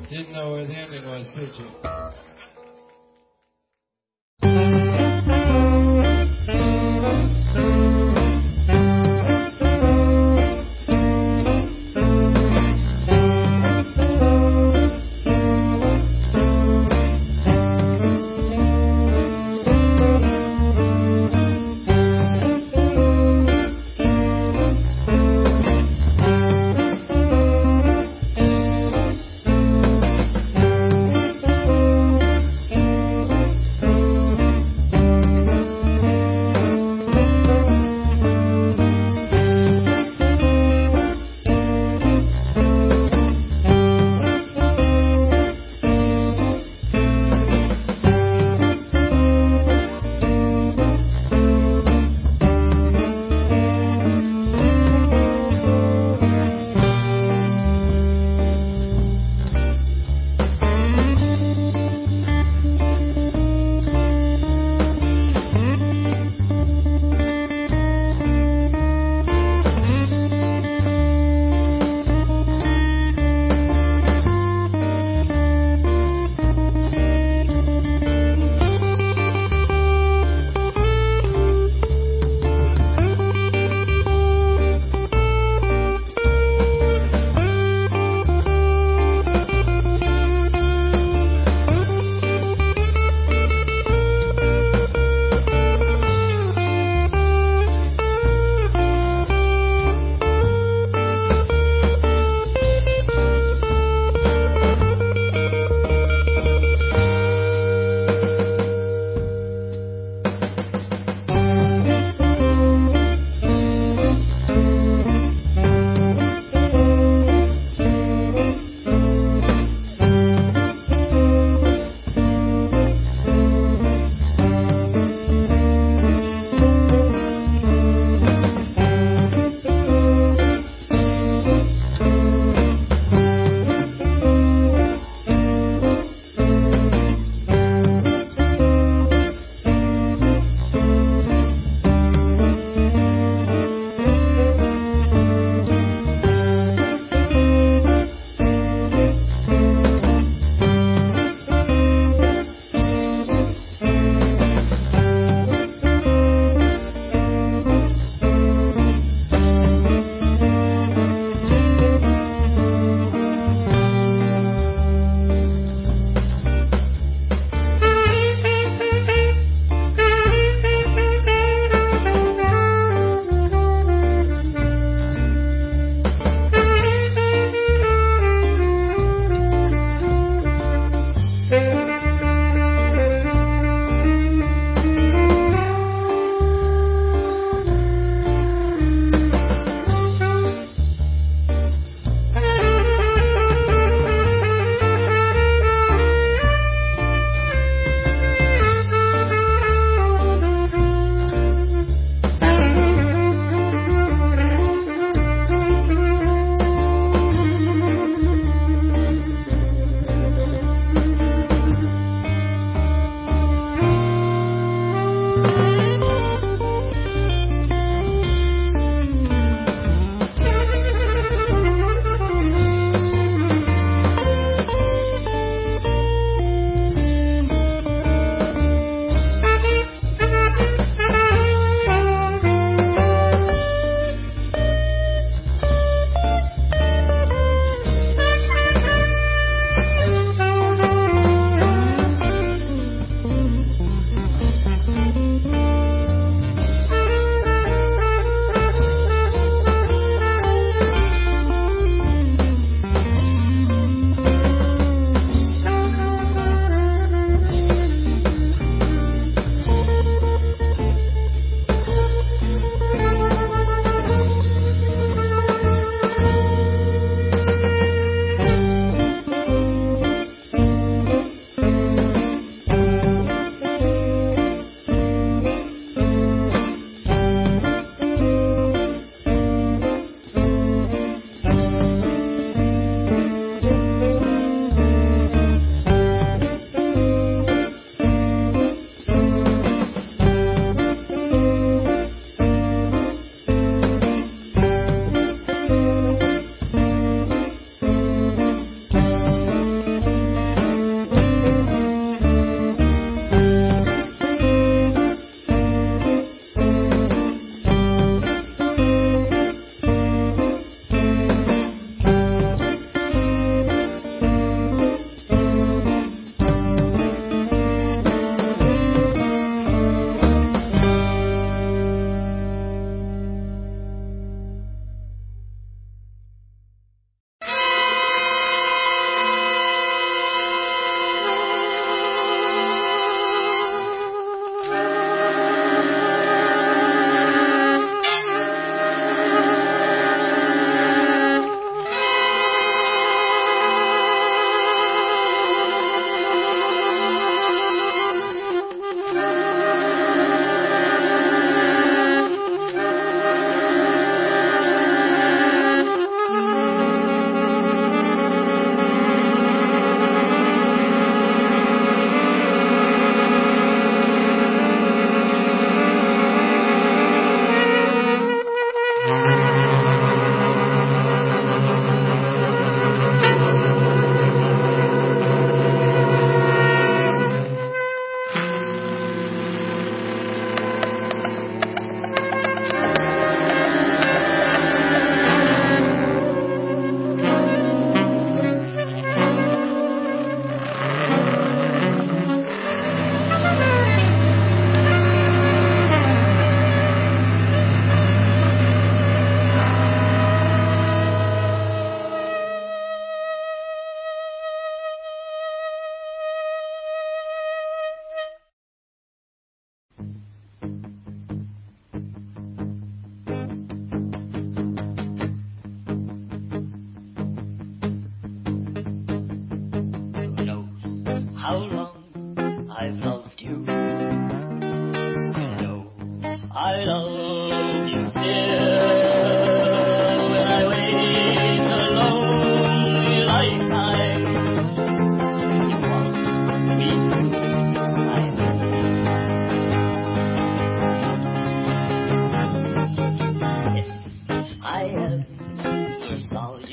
Didn't know where the ending was, did you? Thank you.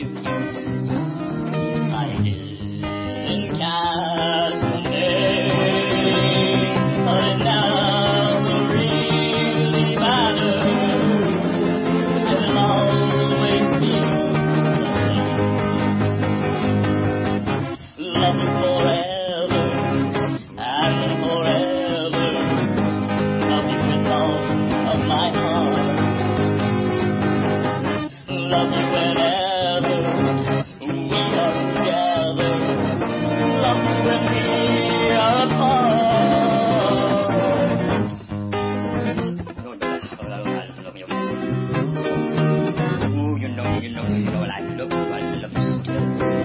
you. I didn't catch the name, but it never really mattered. It'll always be the same. Love you forever and forever. Love you with all of my heart. Love you whenever we are together. Love you when we are apart. Ooh, you know, you know, you know, I love you, I love you still.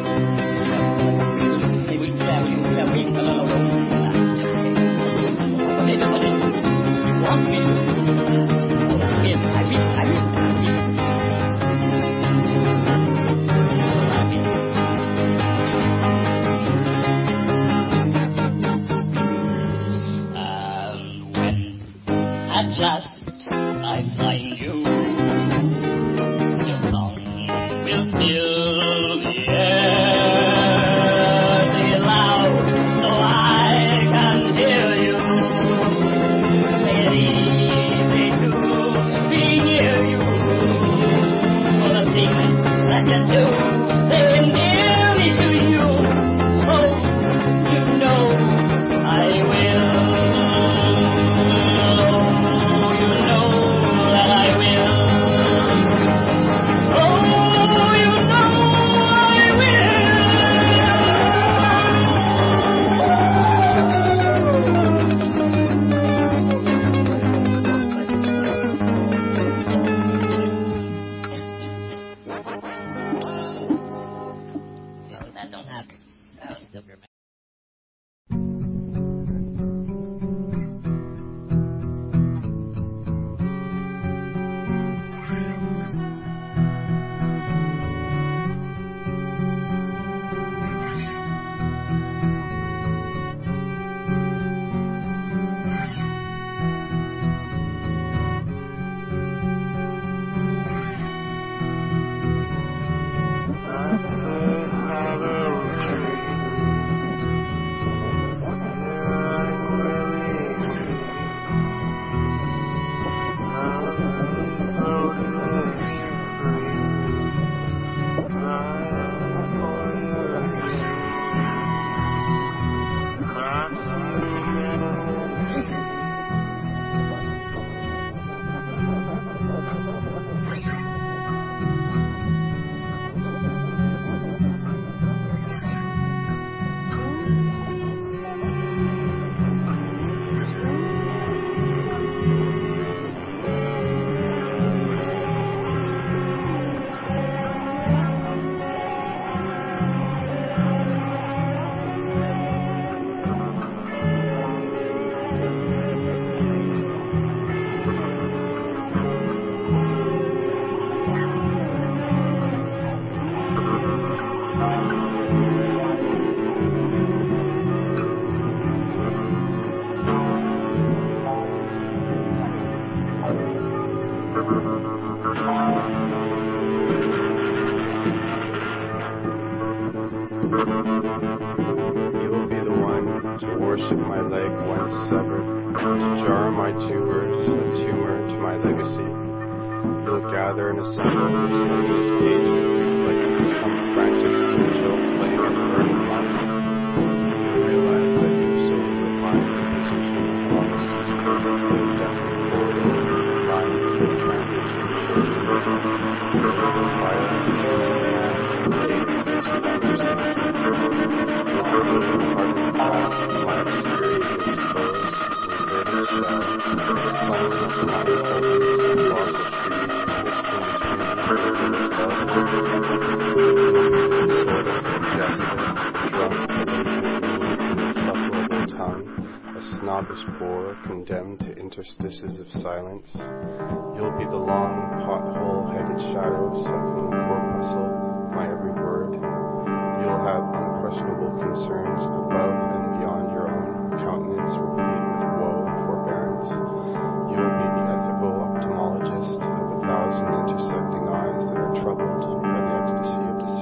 Hey, we can, we can, we can, what is it, what is it? You want me to? Oh, yes, I will, I will, I will. At last I find you. Your song will fill the air. Sing it loud so I can hear you. Make it easy to be near you. For the things that you do, they endear me to you. Oh, you know I will. You'll be the one to worship my leg once severed, to jar my tumors, a tumor to my legacy. You'll gather and assemble miscellaneous pages like some frantic angel playing a burning light. You realize that you've so refined your position along a ceaseless, indefinite corridor, lined with transmutation. You're a little fire to chase the man, dating into conversation. You'll feel the hardened craft of my obscurity expose, inverted shell, explaining of my impulses and fossil trees twisting between broken skeletons. You'll be the disorder, majestic, drunk with inconvenience and insufferable tongue, a snobbish bore condemned to interstices of silence. You'll be the long, pothole-headed shadow sucking corpuscle of my every word. You'll have unquestionable concerns above and beyond your own, countenance replete with woe and forbearance. You will be the ethical ophthalmologist of a thousand intersecting eyes that are troubled by the ecstasy of the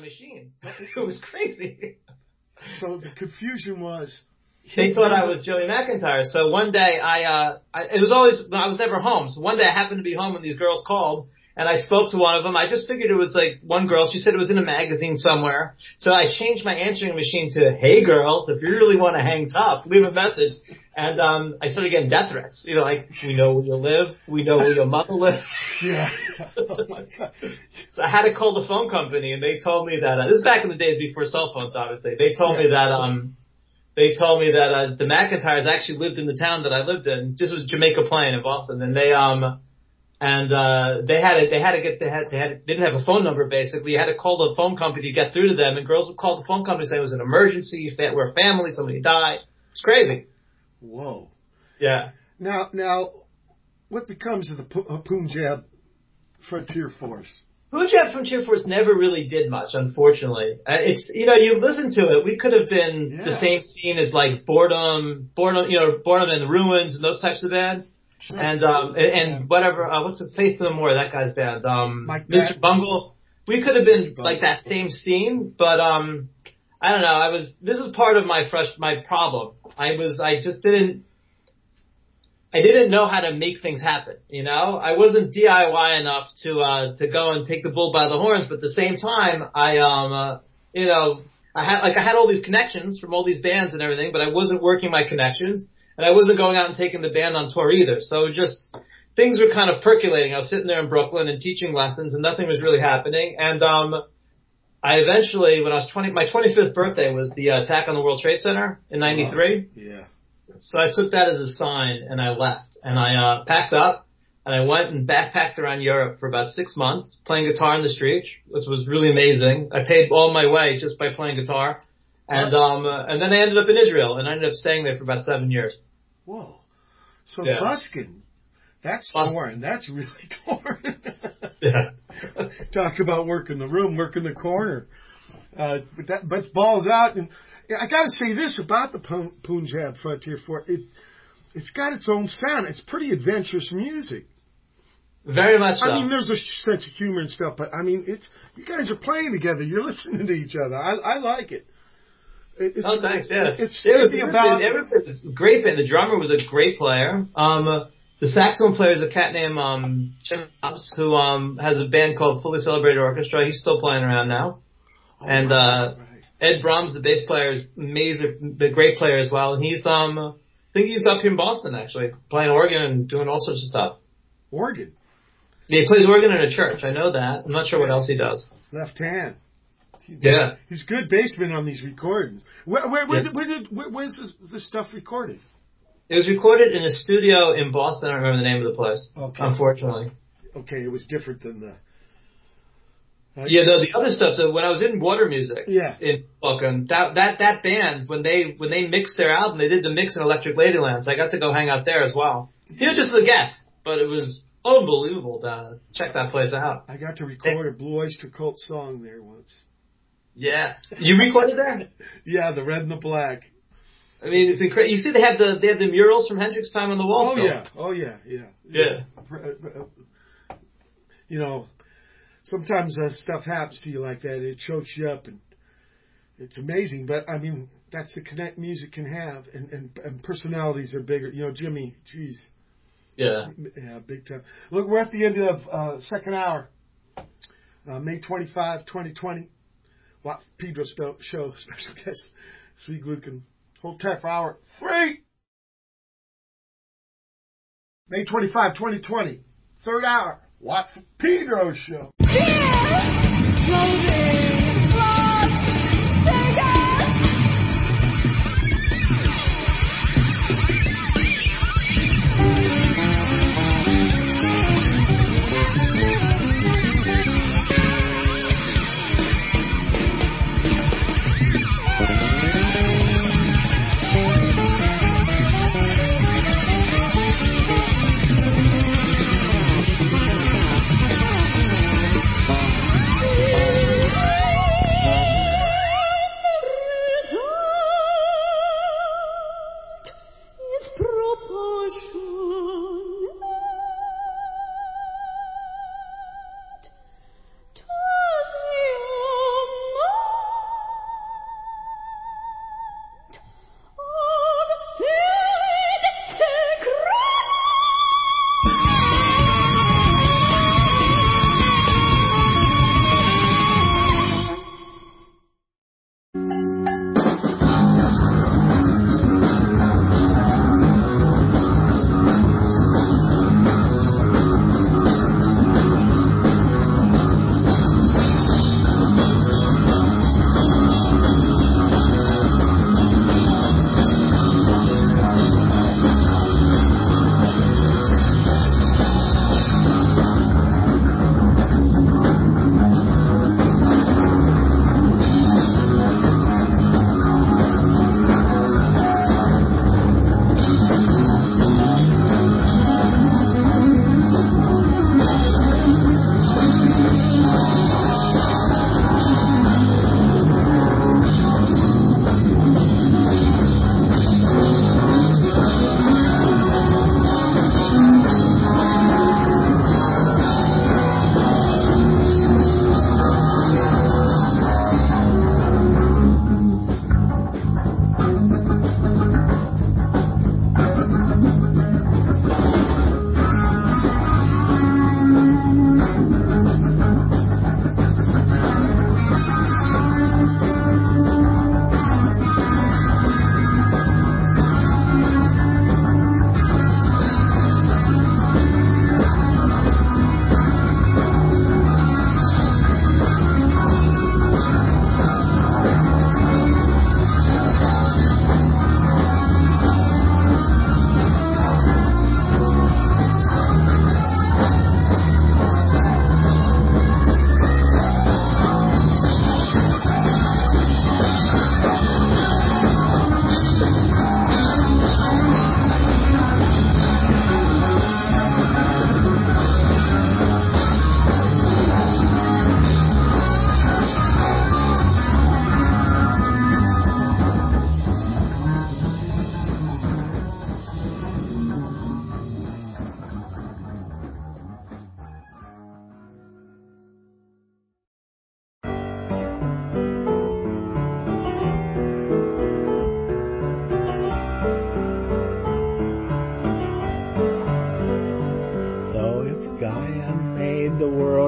machine. It was crazy. So the confusion was they thought I was Joey McIntyre. So one day I, uh, I, it was always, I was never home. So one day I happened to be home when these girls called and I spoke to one of them. I just figured it was like one girl. She said it was in a magazine somewhere. So I changed my answering machine to, hey girls, if you really want to hang tough, leave a message. And, um, I started getting death threats. You know, like, we know where you live. We know where your mother lives. Yeah. Oh my God. So I had to call the phone company and they told me that, uh, this is back in the days before cell phones, obviously. They told yeah. me that, um, They told me that uh, the McIntyres actually lived in the town that I lived in. This was Jamaica Plain in Boston, and they um and uh they had to, they had to get they had they had didn't have a phone number basically. You had to call the phone company to get through to them, and girls would call the phone company saying it was an emergency, we're a family, somebody died. It's crazy. Whoa. Yeah. Now now, what becomes of the P- uh, Punjab Frontier Force? Punjab Frontier Force never really did much, unfortunately. Uh, it's, you know, you listen to it, we could have been yeah. the same scene as like Boredom, Boredom, you know, Boredom and the Ruins and those types of bands. Sure. And, um, and, and yeah. whatever, uh, what's the Faith No More, that guy's band, um, Mike Mister Matt. Bungle. We could have been like that same scene, but, um, I don't know, I was, this was part of my fresh, my problem. I was, I just didn't, I didn't know how to make things happen, you know? I wasn't D I Y enough to, uh, to go and take the bull by the horns, but at the same time, I, um, uh, you know, I had, like, I had all these connections from all these bands and everything, but I wasn't working my connections, and I wasn't going out and taking the band on tour either. So it just, things were kind of percolating. I was sitting there in Brooklyn and teaching lessons, and nothing was really happening. And, um, I eventually, when I was twenty, my twenty-fifth birthday was the uh, attack on the World Trade Center in ninety-three. Oh, yeah. So I took that as a sign, and I left. And I uh, packed up, and I went and backpacked around Europe for about six months, playing guitar in the street, which was really amazing. I paid all my way just by playing guitar. And um, uh, and then I ended up in Israel, and I ended up staying there for about seven years. Whoa. So yeah. busking, that's Busking. torn. That's really torn. yeah. Talk about working the room, working the corner. Uh, but that, but balls out. And I got to say this about the Punjab Frontier Force. It, it's got its own sound. It's pretty adventurous music. Very much so. I mean, there's a sense of humor and stuff, but I mean, it's you guys are playing together. You're listening to each other. I, I like it. it it's, oh, thanks. Yeah, it's it was, it about. It was a great band. The drummer was a great player. Um, uh, the saxophone player is a cat named um, Jim Hobbs, who um has a band called Fully Celebrated Orchestra. He's still playing around now. Oh, and uh, right, right. Ed Brahms, the bass player, is amazing, the great player as well. And he's um, I think he's up here in Boston actually, playing organ and doing all sorts of stuff. Organ. Yeah, he plays organ in a church. I know that. I'm not sure what else he does. Left hand. He, yeah. He's good bassman on these recordings. Where where where, yeah. did, where did where, where's this, this stuff recorded? It was recorded in a studio in Boston. I don't remember the name of the place. Okay. Unfortunately. Okay, it was different than the. Uh, yeah, the, the other stuff. The, when I was in Water Music, yeah. in Buckham, that that that band when they when they mixed their album, they did the mix in Electric Ladyland. So I got to go hang out there as well. He was just a guest, but it was unbelievable to check that place out. I got to record a Blue Oyster Cult song there once. Yeah, you recorded there? Yeah, the Red and the Black. I mean, it's incredible. You see, they have the they have the murals from Hendrix' time on the wall. Oh still. yeah, oh yeah, yeah, yeah. You know, sometimes uh, stuff happens to you like that. It chokes you up, and it's amazing. But I mean, that's the connect music can have, and and, and personalities are bigger. You know, Jimmy, geez. Yeah. Yeah, big time. Look, we're at the end of uh, second hour, uh, May twenty-fifth, twenty twenty. Watt Pedro Show, special guest, Sweet Lucan. Hold tight for hour three. May twenty-fifth, twenty twenty. Third hour, Watt Pedro Show. Yeah!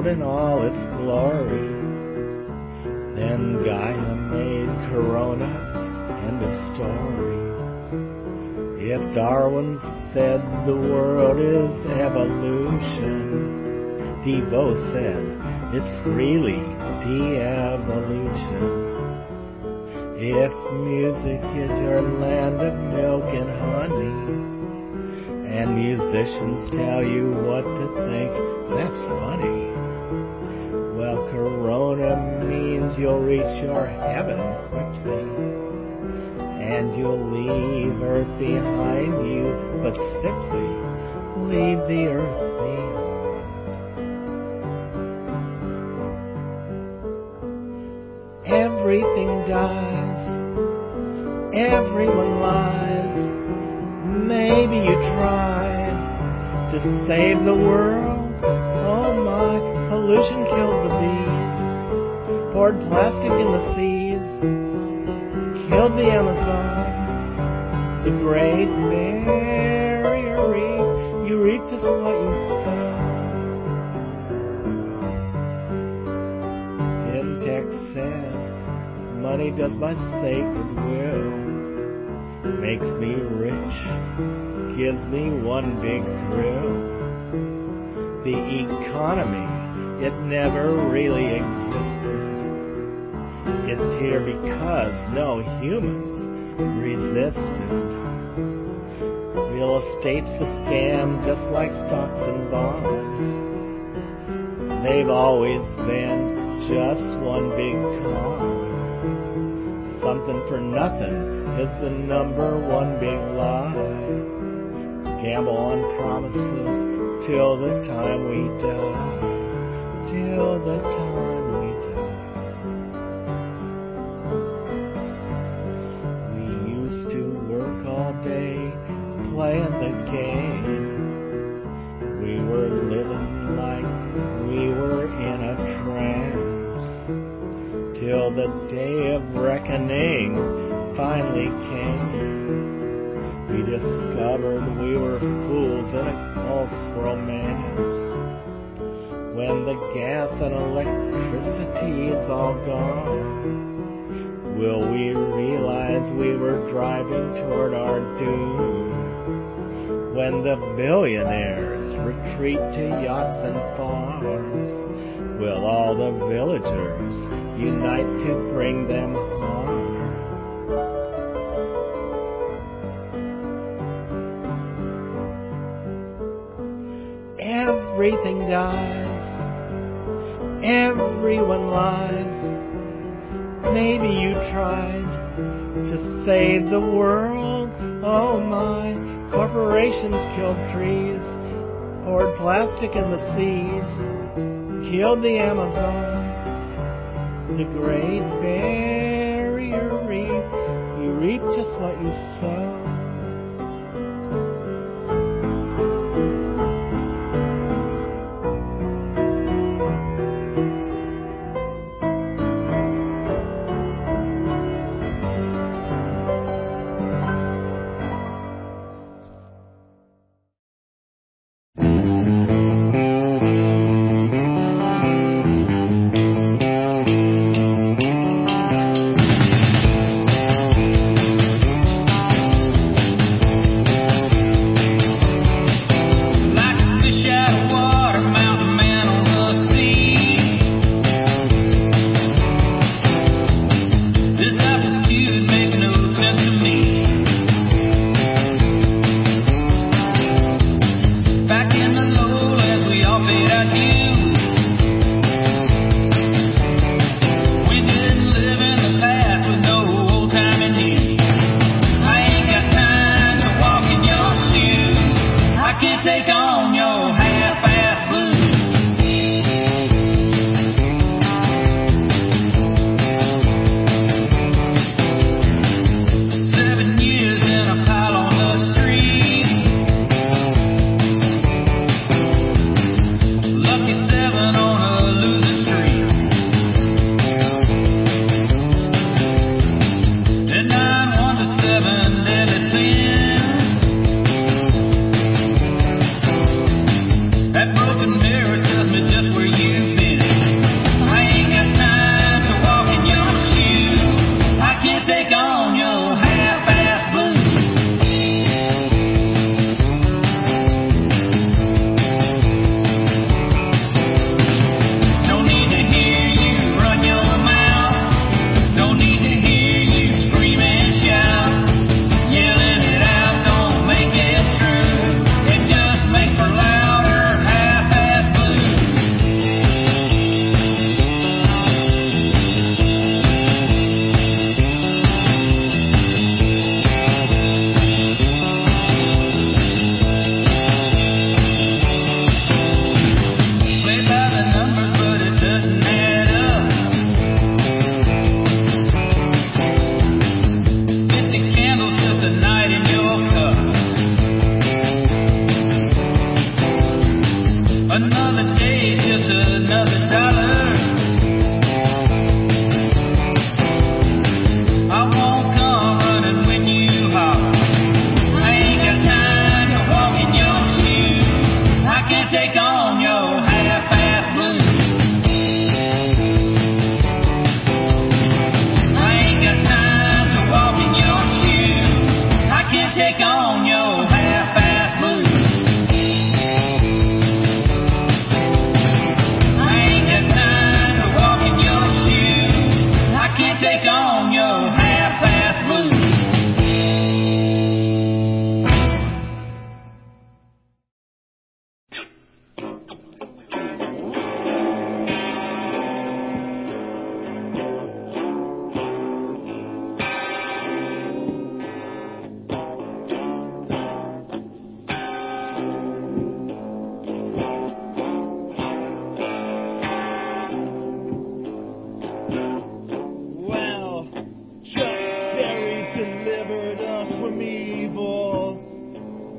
world in all its glory. Then Gaia made Corona, end of story. If Darwin said the world is evolution, Devo said it's really de-evolution. If music is your land of milk and honey, and musicians tell you what to think, that's funny. Well, Corona means you'll reach your heaven quickly, and you'll leave Earth behind you, but sickly, leave the Earth behind. Everything dies, everyone lies. Maybe you tried to save the world. Oh my, pollution killed the bees, poured plastic in the seas, killed the Amazon, the Great Barrier Reef. You reap just what you sow. Fintech said, money does my sacred will, makes me rich, gives me one big thrill. The economy, it never really existed. It's here because no humans resisted. Real estate's a scam, just like stocks and bonds. They've always been just one big con. Something for nothing is the number one big lie. Gamble on promises till the time we die. Till the time we die. We used to work all day playing the game. We were living like we were in a trance. Till the day of reckoning finally came. We discovered we were fools in a false romance. When the gas and electricity is all gone, will we realize we were driving toward our doom? When the billionaires retreat to yachts and farms, will all the villagers unite to bring them harm? Everything dies, everyone lies. Maybe you tried to save the world. Oh my, corporations killed trees, poured plastic in the seas, killed the Amazon, the Great Barrier Reef. You reap just what you sow.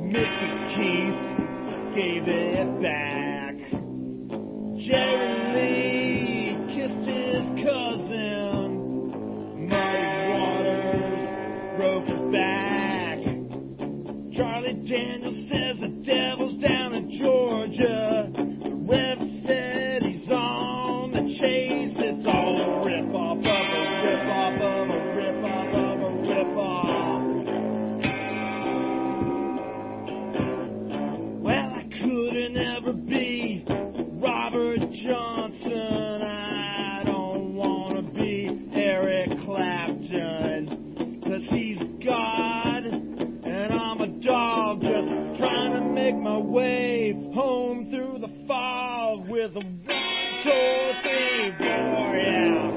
Mister Keith gave it back. Jerry Lee kissed his cousin. Muddy Waters broke his back. Charlie Daniels says the devil's down in Georgia. The Rev said he's on the chase. It's all a rip-off of a rip-off of a rip-off of a rip-off. Well, I couldn't ever be Robert Johnson. I don't want to be Eric Clapton. 'Cause he's God and I'm a dog just trying to make my way home through the fog with a one, two, three, four, yeah.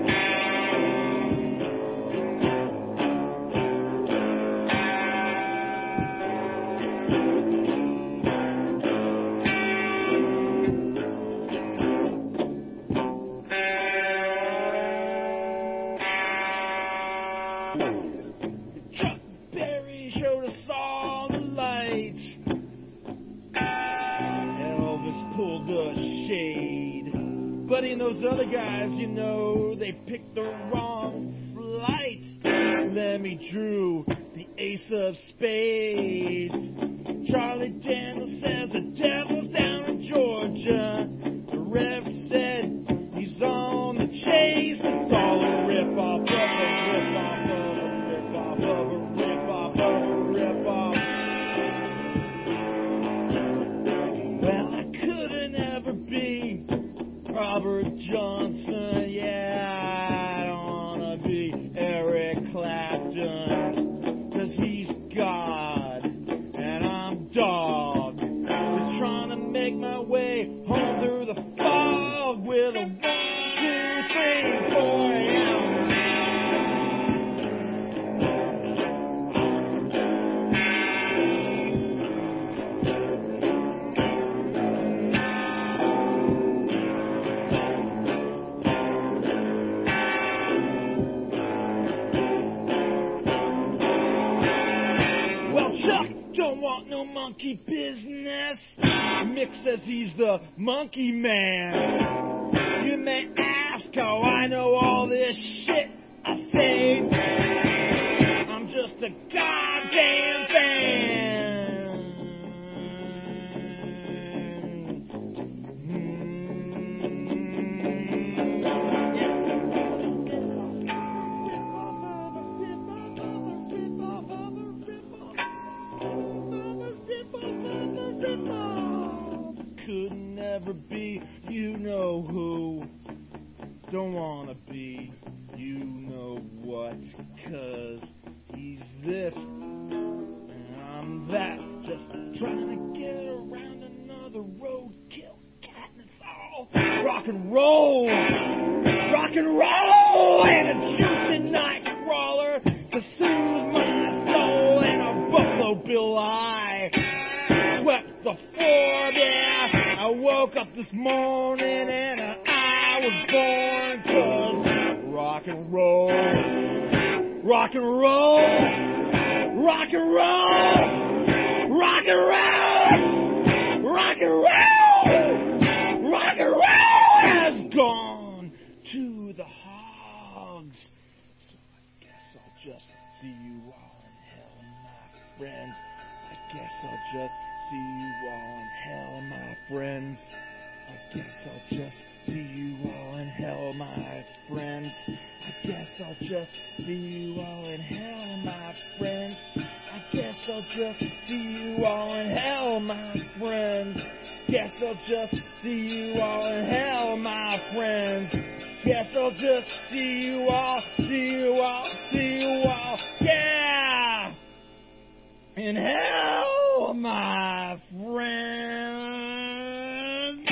Chuck Berry showed us all the lights. Elvis pulled the shade. Buddy and those other guys, you know, they picked the wrong flight. Lemmy drew the ace of spades. Charlie Daniels says the devil's down in Georgia. The Rev said he's on the chase. It's all a rip-off of a rip-off of a rip-off of a rip-off of a rip-off. Well, I couldn't ever be Robert Johnson. Yeah, I don't wanna be Eric Clapton. 'Cause he's God and I'm dog. Just trying to make my way home through the fog with a one, two, three, four, yeah. Well, Chuck don't want no monkey business. Mick says he's the monkey man. You may ask how I know all this shit. I say I'm just a goddamn fan. Could never be, you know who. Don't wanna be, you know what. 'Cause he's this and I'm that. Just trying to get around another roadkill cat and it's all rock and roll. Rock and roll and a juicy night crawler to soothe my soul and a Buffalo Bill eye. Swept the floor, yeah. I woke up this morning and I was born. 'Cause rock and roll, rock and roll, rock and roll, rock and roll, rock and roll, rock and roll has gone to the hogs. So I guess I'll just see you all in hell, my friends. I guess I'll just see you all in hell, my friends. I guess I'll just see you all in hell, my friends. I guess I'll just see you all in hell, my friends. I guess I'll just see you all in hell, my friends. Guess I'll just see you all in hell, my friends. Guess I'll just see you all, see you all, see you all, yeah! In hell, my friends.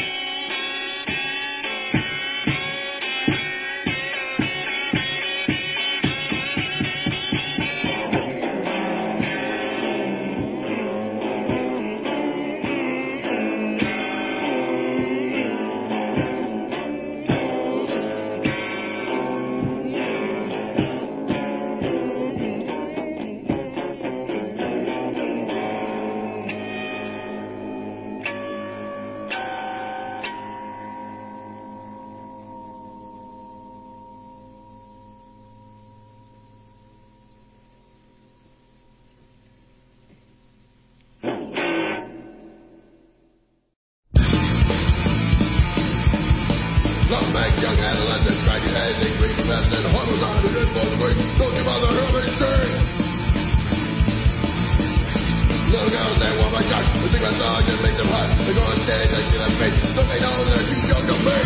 shot. They think my song just makes them hot. They go on stage, I see their face. Don't they know they're too young to me?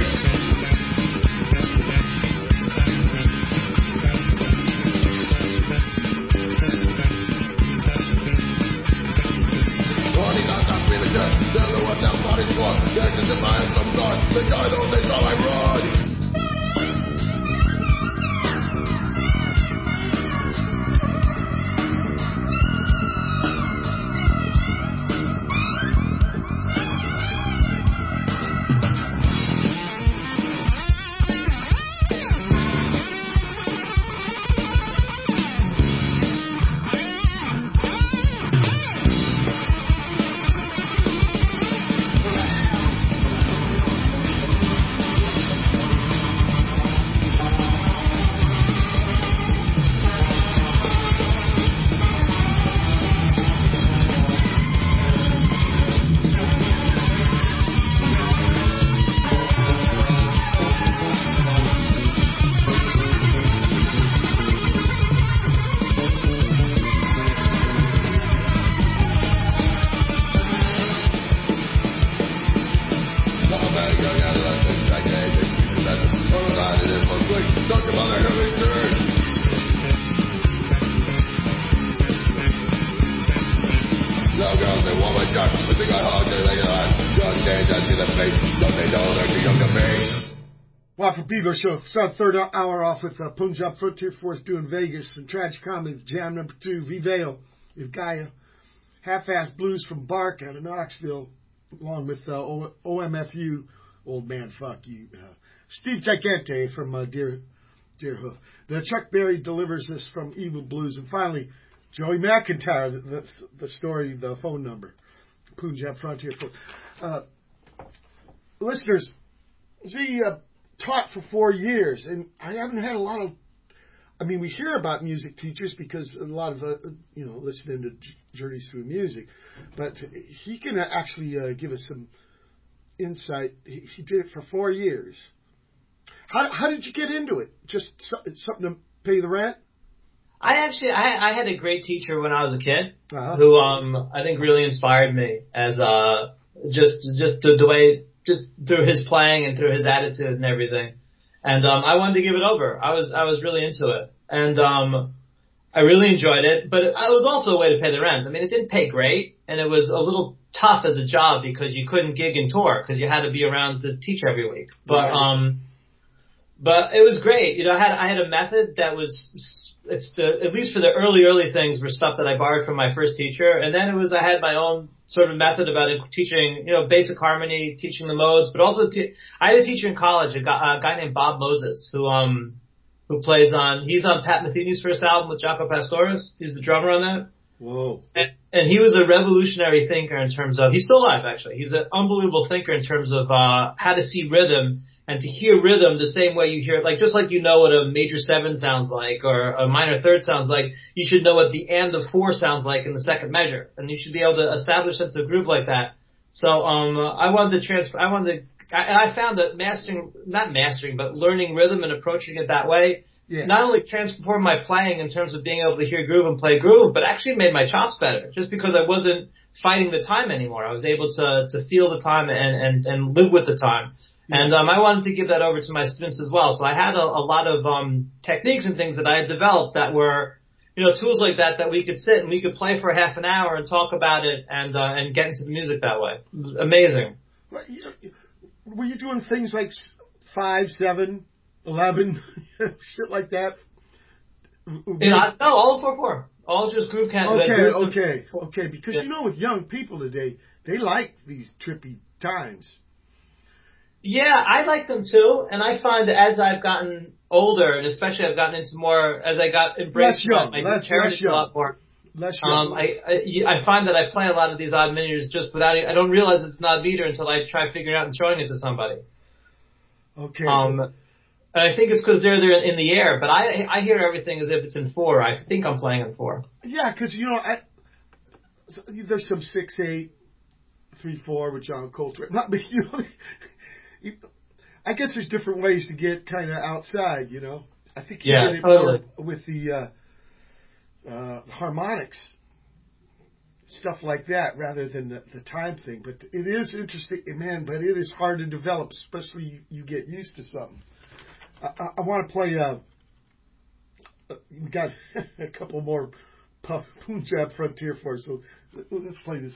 Tell them what that body's for. There's a demise of God. The guy knows they saw I run. Well, for Beaver Show, start third hour off with uh, Punjab Frontier Force doing Vegas and Tragic Comedy, Jam number two, V-Veil, with Gaia, Half-Ass Blues from Bark out of Knoxville, along with uh, o- OMFU, Old Man Fuck You, uh, Steve Gigante from uh, Deer, Deer Hoof. The Chuck Berry delivers us from Evil Blues, and finally, Joey McIntyre, the, the, the story, the phone number, Punjab Frontier Force. Uh, listeners, we uh, taught for four years, and I haven't had a lot of, I mean, we hear about music teachers because a lot of, uh, you know, listening to J- Journeys Through Music, but he can actually uh, give us some insight. He, he did it for four years. How, how did you get into it? Just so, something to pay the rent? I actually, I, I had a great teacher when I was a kid uh-huh. who, um, I think really inspired me as, uh, just, just the, the way, just through his playing and through his attitude and everything. And, um, I wanted to give it over. I was, I was really into it. And, um, I really enjoyed it, but it was also a way to pay the rent. I mean, it didn't pay great, and it was a little tough as a job because you couldn't gig and tour because you had to be around to teach every week. But, right. um, but it was great. You know, I had, I had a method that was, it's the, at least for the early, early things were stuff that I borrowed from my first teacher. And then it was, I had my own sort of method about it, teaching, you know, basic harmony, teaching the modes, but also te- I had a teacher in college, a guy, a guy named Bob Moses, who, um, who plays on, he's on Pat Metheny's first album with Jaco Pastorius. He's the drummer on that. Whoa. And, and he was a revolutionary thinker in terms of, he's still alive actually. He's an unbelievable thinker in terms of, uh, how to see rhythm and to hear rhythm the same way you hear it. Like, just like you know what a major seven sounds like or a minor third sounds like, you should know what the and of four sounds like in the second measure. And you should be able to establish a sense of groove like that. So, um, I wanted to transfer, I wanted to, I, and I found that mastering, not mastering, but learning rhythm and approaching it that way, yeah. not only transformed my playing in terms of being able to hear groove and play groove, but actually made my chops better. Just because I wasn't fighting the time anymore. I was able to, to feel the time and, and, and live with the time. Yeah. And um, I wanted to give that over to my students as well. So I had a, a lot of um, techniques and things that I had developed that were, you know, tools like that that we could sit and we could play for half an hour and talk about it and uh, and get into the music that way. Amazing. Were you doing things like five, seven, eleven, shit like that? You know, no, all four four. All just groove cat. Okay, groove okay, okay. Because yeah. you know, with young people today, they like these trippy times. Yeah, I like them too, and I find that as I've gotten older, and especially I've gotten into more, as I got embraced young, my less, heritage less a lot more. Less young. Um, I, I I find that I play a lot of these odd meters just without, I don't realize it's an odd meter until I try figuring it out and showing it to somebody. Okay. Um, and I think it's because they're they're in the air, but I I hear everything as if it's in four. I think I'm playing in four. Yeah, because you know, I, there's some six eight, three four with John Coltrane. Not, but you know. I guess there's different ways to get kind of outside, you know. I think you yeah, get it totally. more with the uh, uh, harmonics. stuff like that rather than the, the time thing. But it is interesting, man, but it is hard to develop, especially you, you get used to something. I, I, I want to play, uh, we got a couple more Punjab Frontier for us, so let's play this.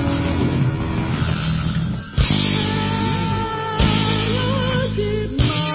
Did my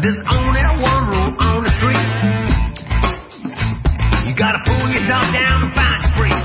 there's only one rule on the street. You gotta pull your top down and find your freak.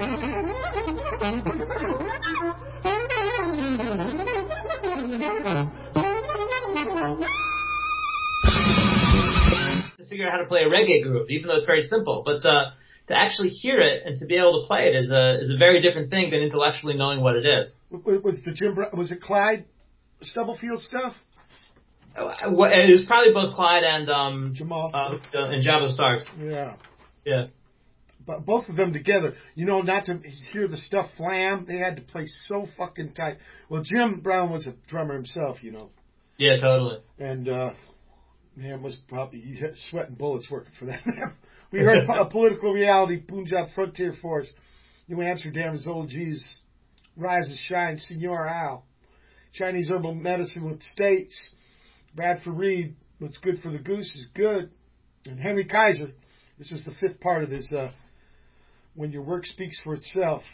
To figure out how to play a reggae groove, even though it's very simple, but uh, to actually hear it and to be able to play it is a is a very different thing than intellectually knowing what it is. Was the Jim Brown, was it Clyde Stubblefield stuff? It was probably both Clyde and um, Jamal uh, and Jabba Starks. Yeah, yeah. But both of them together, you know, not to hear the stuff flam, they had to play so fucking tight. Well, Jim Brown was a drummer himself, you know. Yeah, totally. And uh, man, was probably he had sweating bullets working for that man. We heard a political reality, Punjab Frontier Force, New Amsterdam's O Gs, Rise and Shine, Senor Al, Chinese Herbal Medicine with States, Bradford Reed, What's Good for the Goose is Good, and Henry Kaiser. This is the fifth part of his uh, When Your Work Speaks for Itself.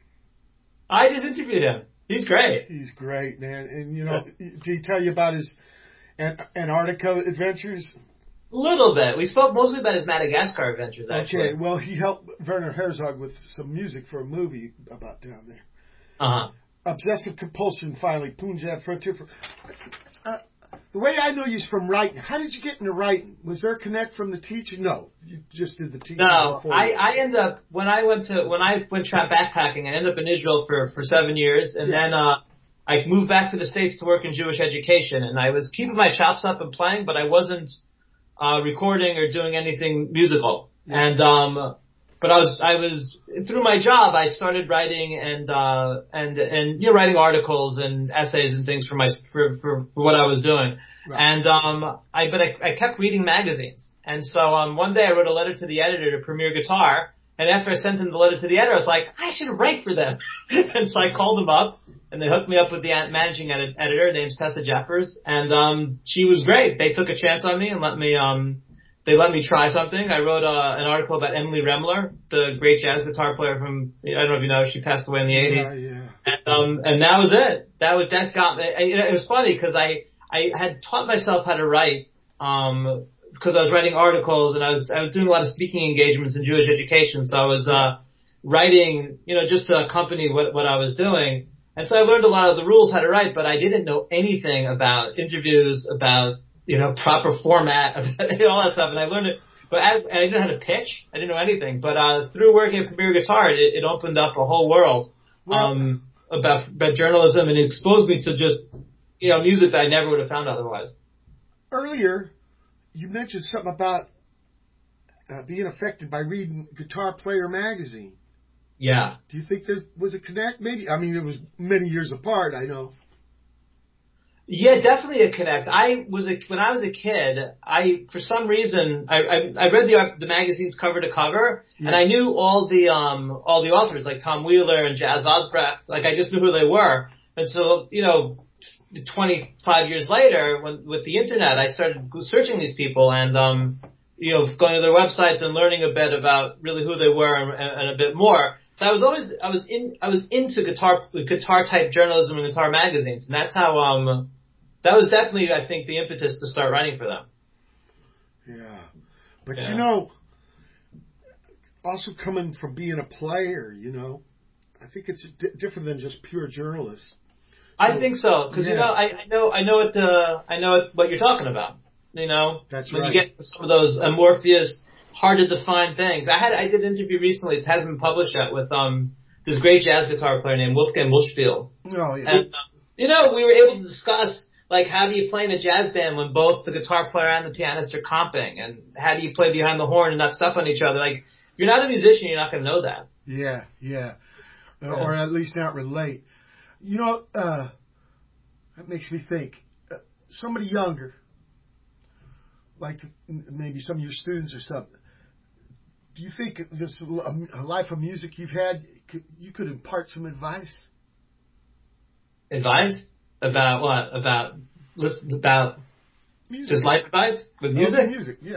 I just interviewed him. He's great. He's great, man. And, you know, yeah. Did he tell you about his Antarctica adventures? A little bit. We spoke mostly about his Madagascar adventures, actually. Okay, well, he helped Werner Herzog with some music for a movie about down there. Uh-huh. Obsessive Compulsion, finally, Punjab Frontier. Uh, the way I know you is from writing. How did you get into writing? Was there a connect from the teacher? No, you just did the teaching. No, I, I ended up, when I went to, when I went tra- backpacking, I ended up in Israel for, for seven years, and yeah. then uh, I moved back to the States to work in Jewish education, and I was keeping my chops up and playing, but I wasn't uh, recording or doing anything musical. Yeah. And, um, but I was, I was, through my job, I started writing and, uh, and, and, you know, writing articles and essays and things for my, for, for, for what I was doing. Right. And, um, I, but I, I kept reading magazines. And so, um, one day I wrote a letter to the editor to Premier Guitar. And after I sent him the letter to the editor, I was like, I should write for them. And so I called them up and they hooked me up with the managing edit- editor named Tessa Jeffers. And, um, she was great. They took a chance on me and let me, um, They let me try something. I wrote uh, an article about Emily Remler, the great jazz guitar player from, I don't know if you know, she passed away in the eighties. Yeah, yeah. And, um, and that was it. That was, that got me. It was funny because I, I had taught myself how to write, um, because I was writing articles and I was, I was doing a lot of speaking engagements in Jewish education. So I was, uh, writing, you know, just to accompany what, what I was doing. And so I learned a lot of the rules how to write, but I didn't know anything about interviews, about, you know, proper format, all that stuff, and I learned it, but I, I didn't know how to pitch, I didn't know anything, but, uh, through working at Premier Guitar, it, it opened up a whole world, um, well, about, about journalism, and it exposed me to just, you know, music that I never would have found otherwise. Earlier, you mentioned something about, uh, being affected by reading Guitar Player magazine. Yeah. Do you think there was a connect? Maybe, I mean, it was many years apart, I know. Yeah, definitely a connect. I was a, when I was a kid, I, for some reason, I, I, I read the, the magazines cover to cover, yeah. and I knew all the, um, all the authors, like Tom Wheeler and Jazz Osbrecht. Like, I just knew who they were. And so, you know, twenty-five years later, when, with the internet, I started searching these people and, um, you know, going to their websites and learning a bit about really who they were and, and a bit more. So I was always, I was in, I was into guitar, guitar type journalism and guitar magazines. And that's how, um, that was definitely, I think, the impetus to start writing for them. Yeah. But, yeah. you know, also coming from being a player, you know, I think it's di- different than just pure journalist. So, I think so. Cause, yeah. you know, I, I know, I know what, uh, I know what, what you're talking about. You know, that's when right. you get to some of those amorphous, hard to define things. I had, I did an interview recently, it hasn't been published yet, with, um, this great jazz guitar player named Wolfgang Muschfield. Oh, yeah. And, uh, you know, we were able to discuss, like, how do you play in a jazz band when both the guitar player and the pianist are comping? And how do you play behind the horn and not step on each other? Like, if you're not a musician, you're not going to know that. Yeah, yeah. yeah. Or at least not relate. You know, uh, that makes me think. Uh, somebody younger, like maybe some of your students or something, do you think this a life of music you've had, you could impart some advice? Advice? About what? About listen about music. Just life advice with music? Oh, music, yeah.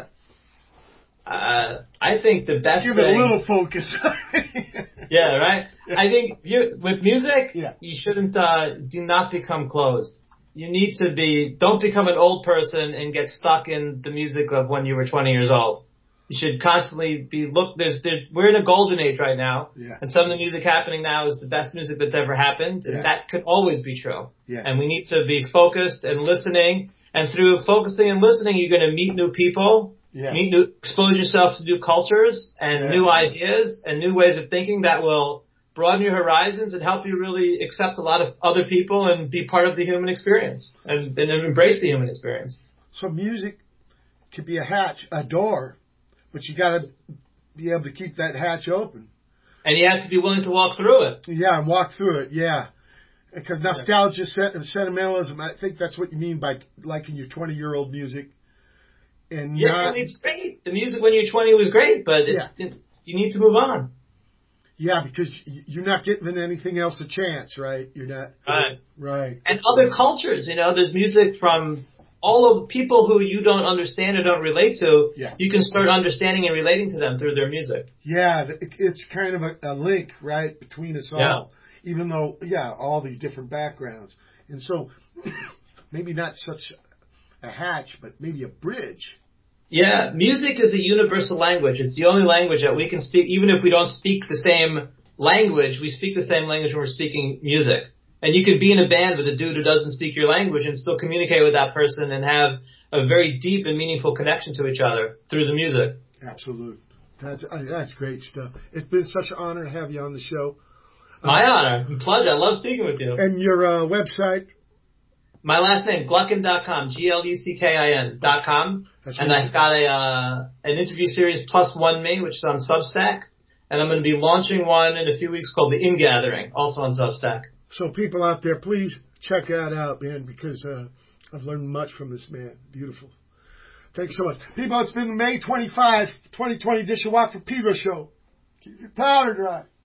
Uh, I think the best Give thing. Give it a little focus. yeah, right. Yeah. I think you, with music, yeah. you shouldn't uh, do not become closed. You need to be. Don't become an old person and get stuck in the music of when you were twenty years old. You should constantly be look. There's, there's we're in a golden age right now, Yeah. and some of the music happening now is the best music that's ever happened, and Yeah. that could always be true. Yeah. And we need to be focused and listening, and through focusing and listening, you're going to meet new people, Yeah. meet new, expose yourself to new cultures and Yeah. new ideas and new ways of thinking that will broaden your horizons and help you really accept a lot of other people and be part of the human experience and, and embrace the human experience. So music could be a hatch, a door, but you got to be able to keep that hatch open. And you have to be willing to walk through it. Yeah, and walk through it. Yeah, because nostalgia and sentimentalism. I think that's what you mean by liking your twenty-year-old music. And Yeah, not, and it's great. The music when you're twenty was great, but it's, Yeah. it, you need to move on. yeah, because y- you're not giving anything else a chance, right? You're not. Right. Right. And other cultures, you know, there's music from all of people who you don't understand or don't relate to. Yeah. You can start understanding and relating to them through their music. Yeah, th- it's kind of a, a link, right, between us all. Even though, yeah, all these different backgrounds. And so, maybe not such a hatch, but maybe a bridge. Yeah, music is a universal language. It's the only language that we can speak, even if we don't speak the same language, we speak the same language when we're speaking music. And you could be in a band with a dude who doesn't speak your language and still communicate with that person and have a very deep and meaningful connection to each other through the music. Absolutely. That's uh, that's great stuff. It's been such an honor to have you on the show. My honor. Pleasure. I love speaking with you. And your uh, website? My last name, Gluckin dot com, G L U C K I N dot com. That's and right. I've got a uh, an interview series, Plus One Me, which is on Substack. And I'm going to be launching one in a few weeks called The Ingathering, also on Substack. So people out there, please check that out, man, because uh, I've learned much from this man. Beautiful. Thanks so much. People, it's been May twenty-fifth, twenty twenty edition Walk for Pedro show. Keep your powder dry.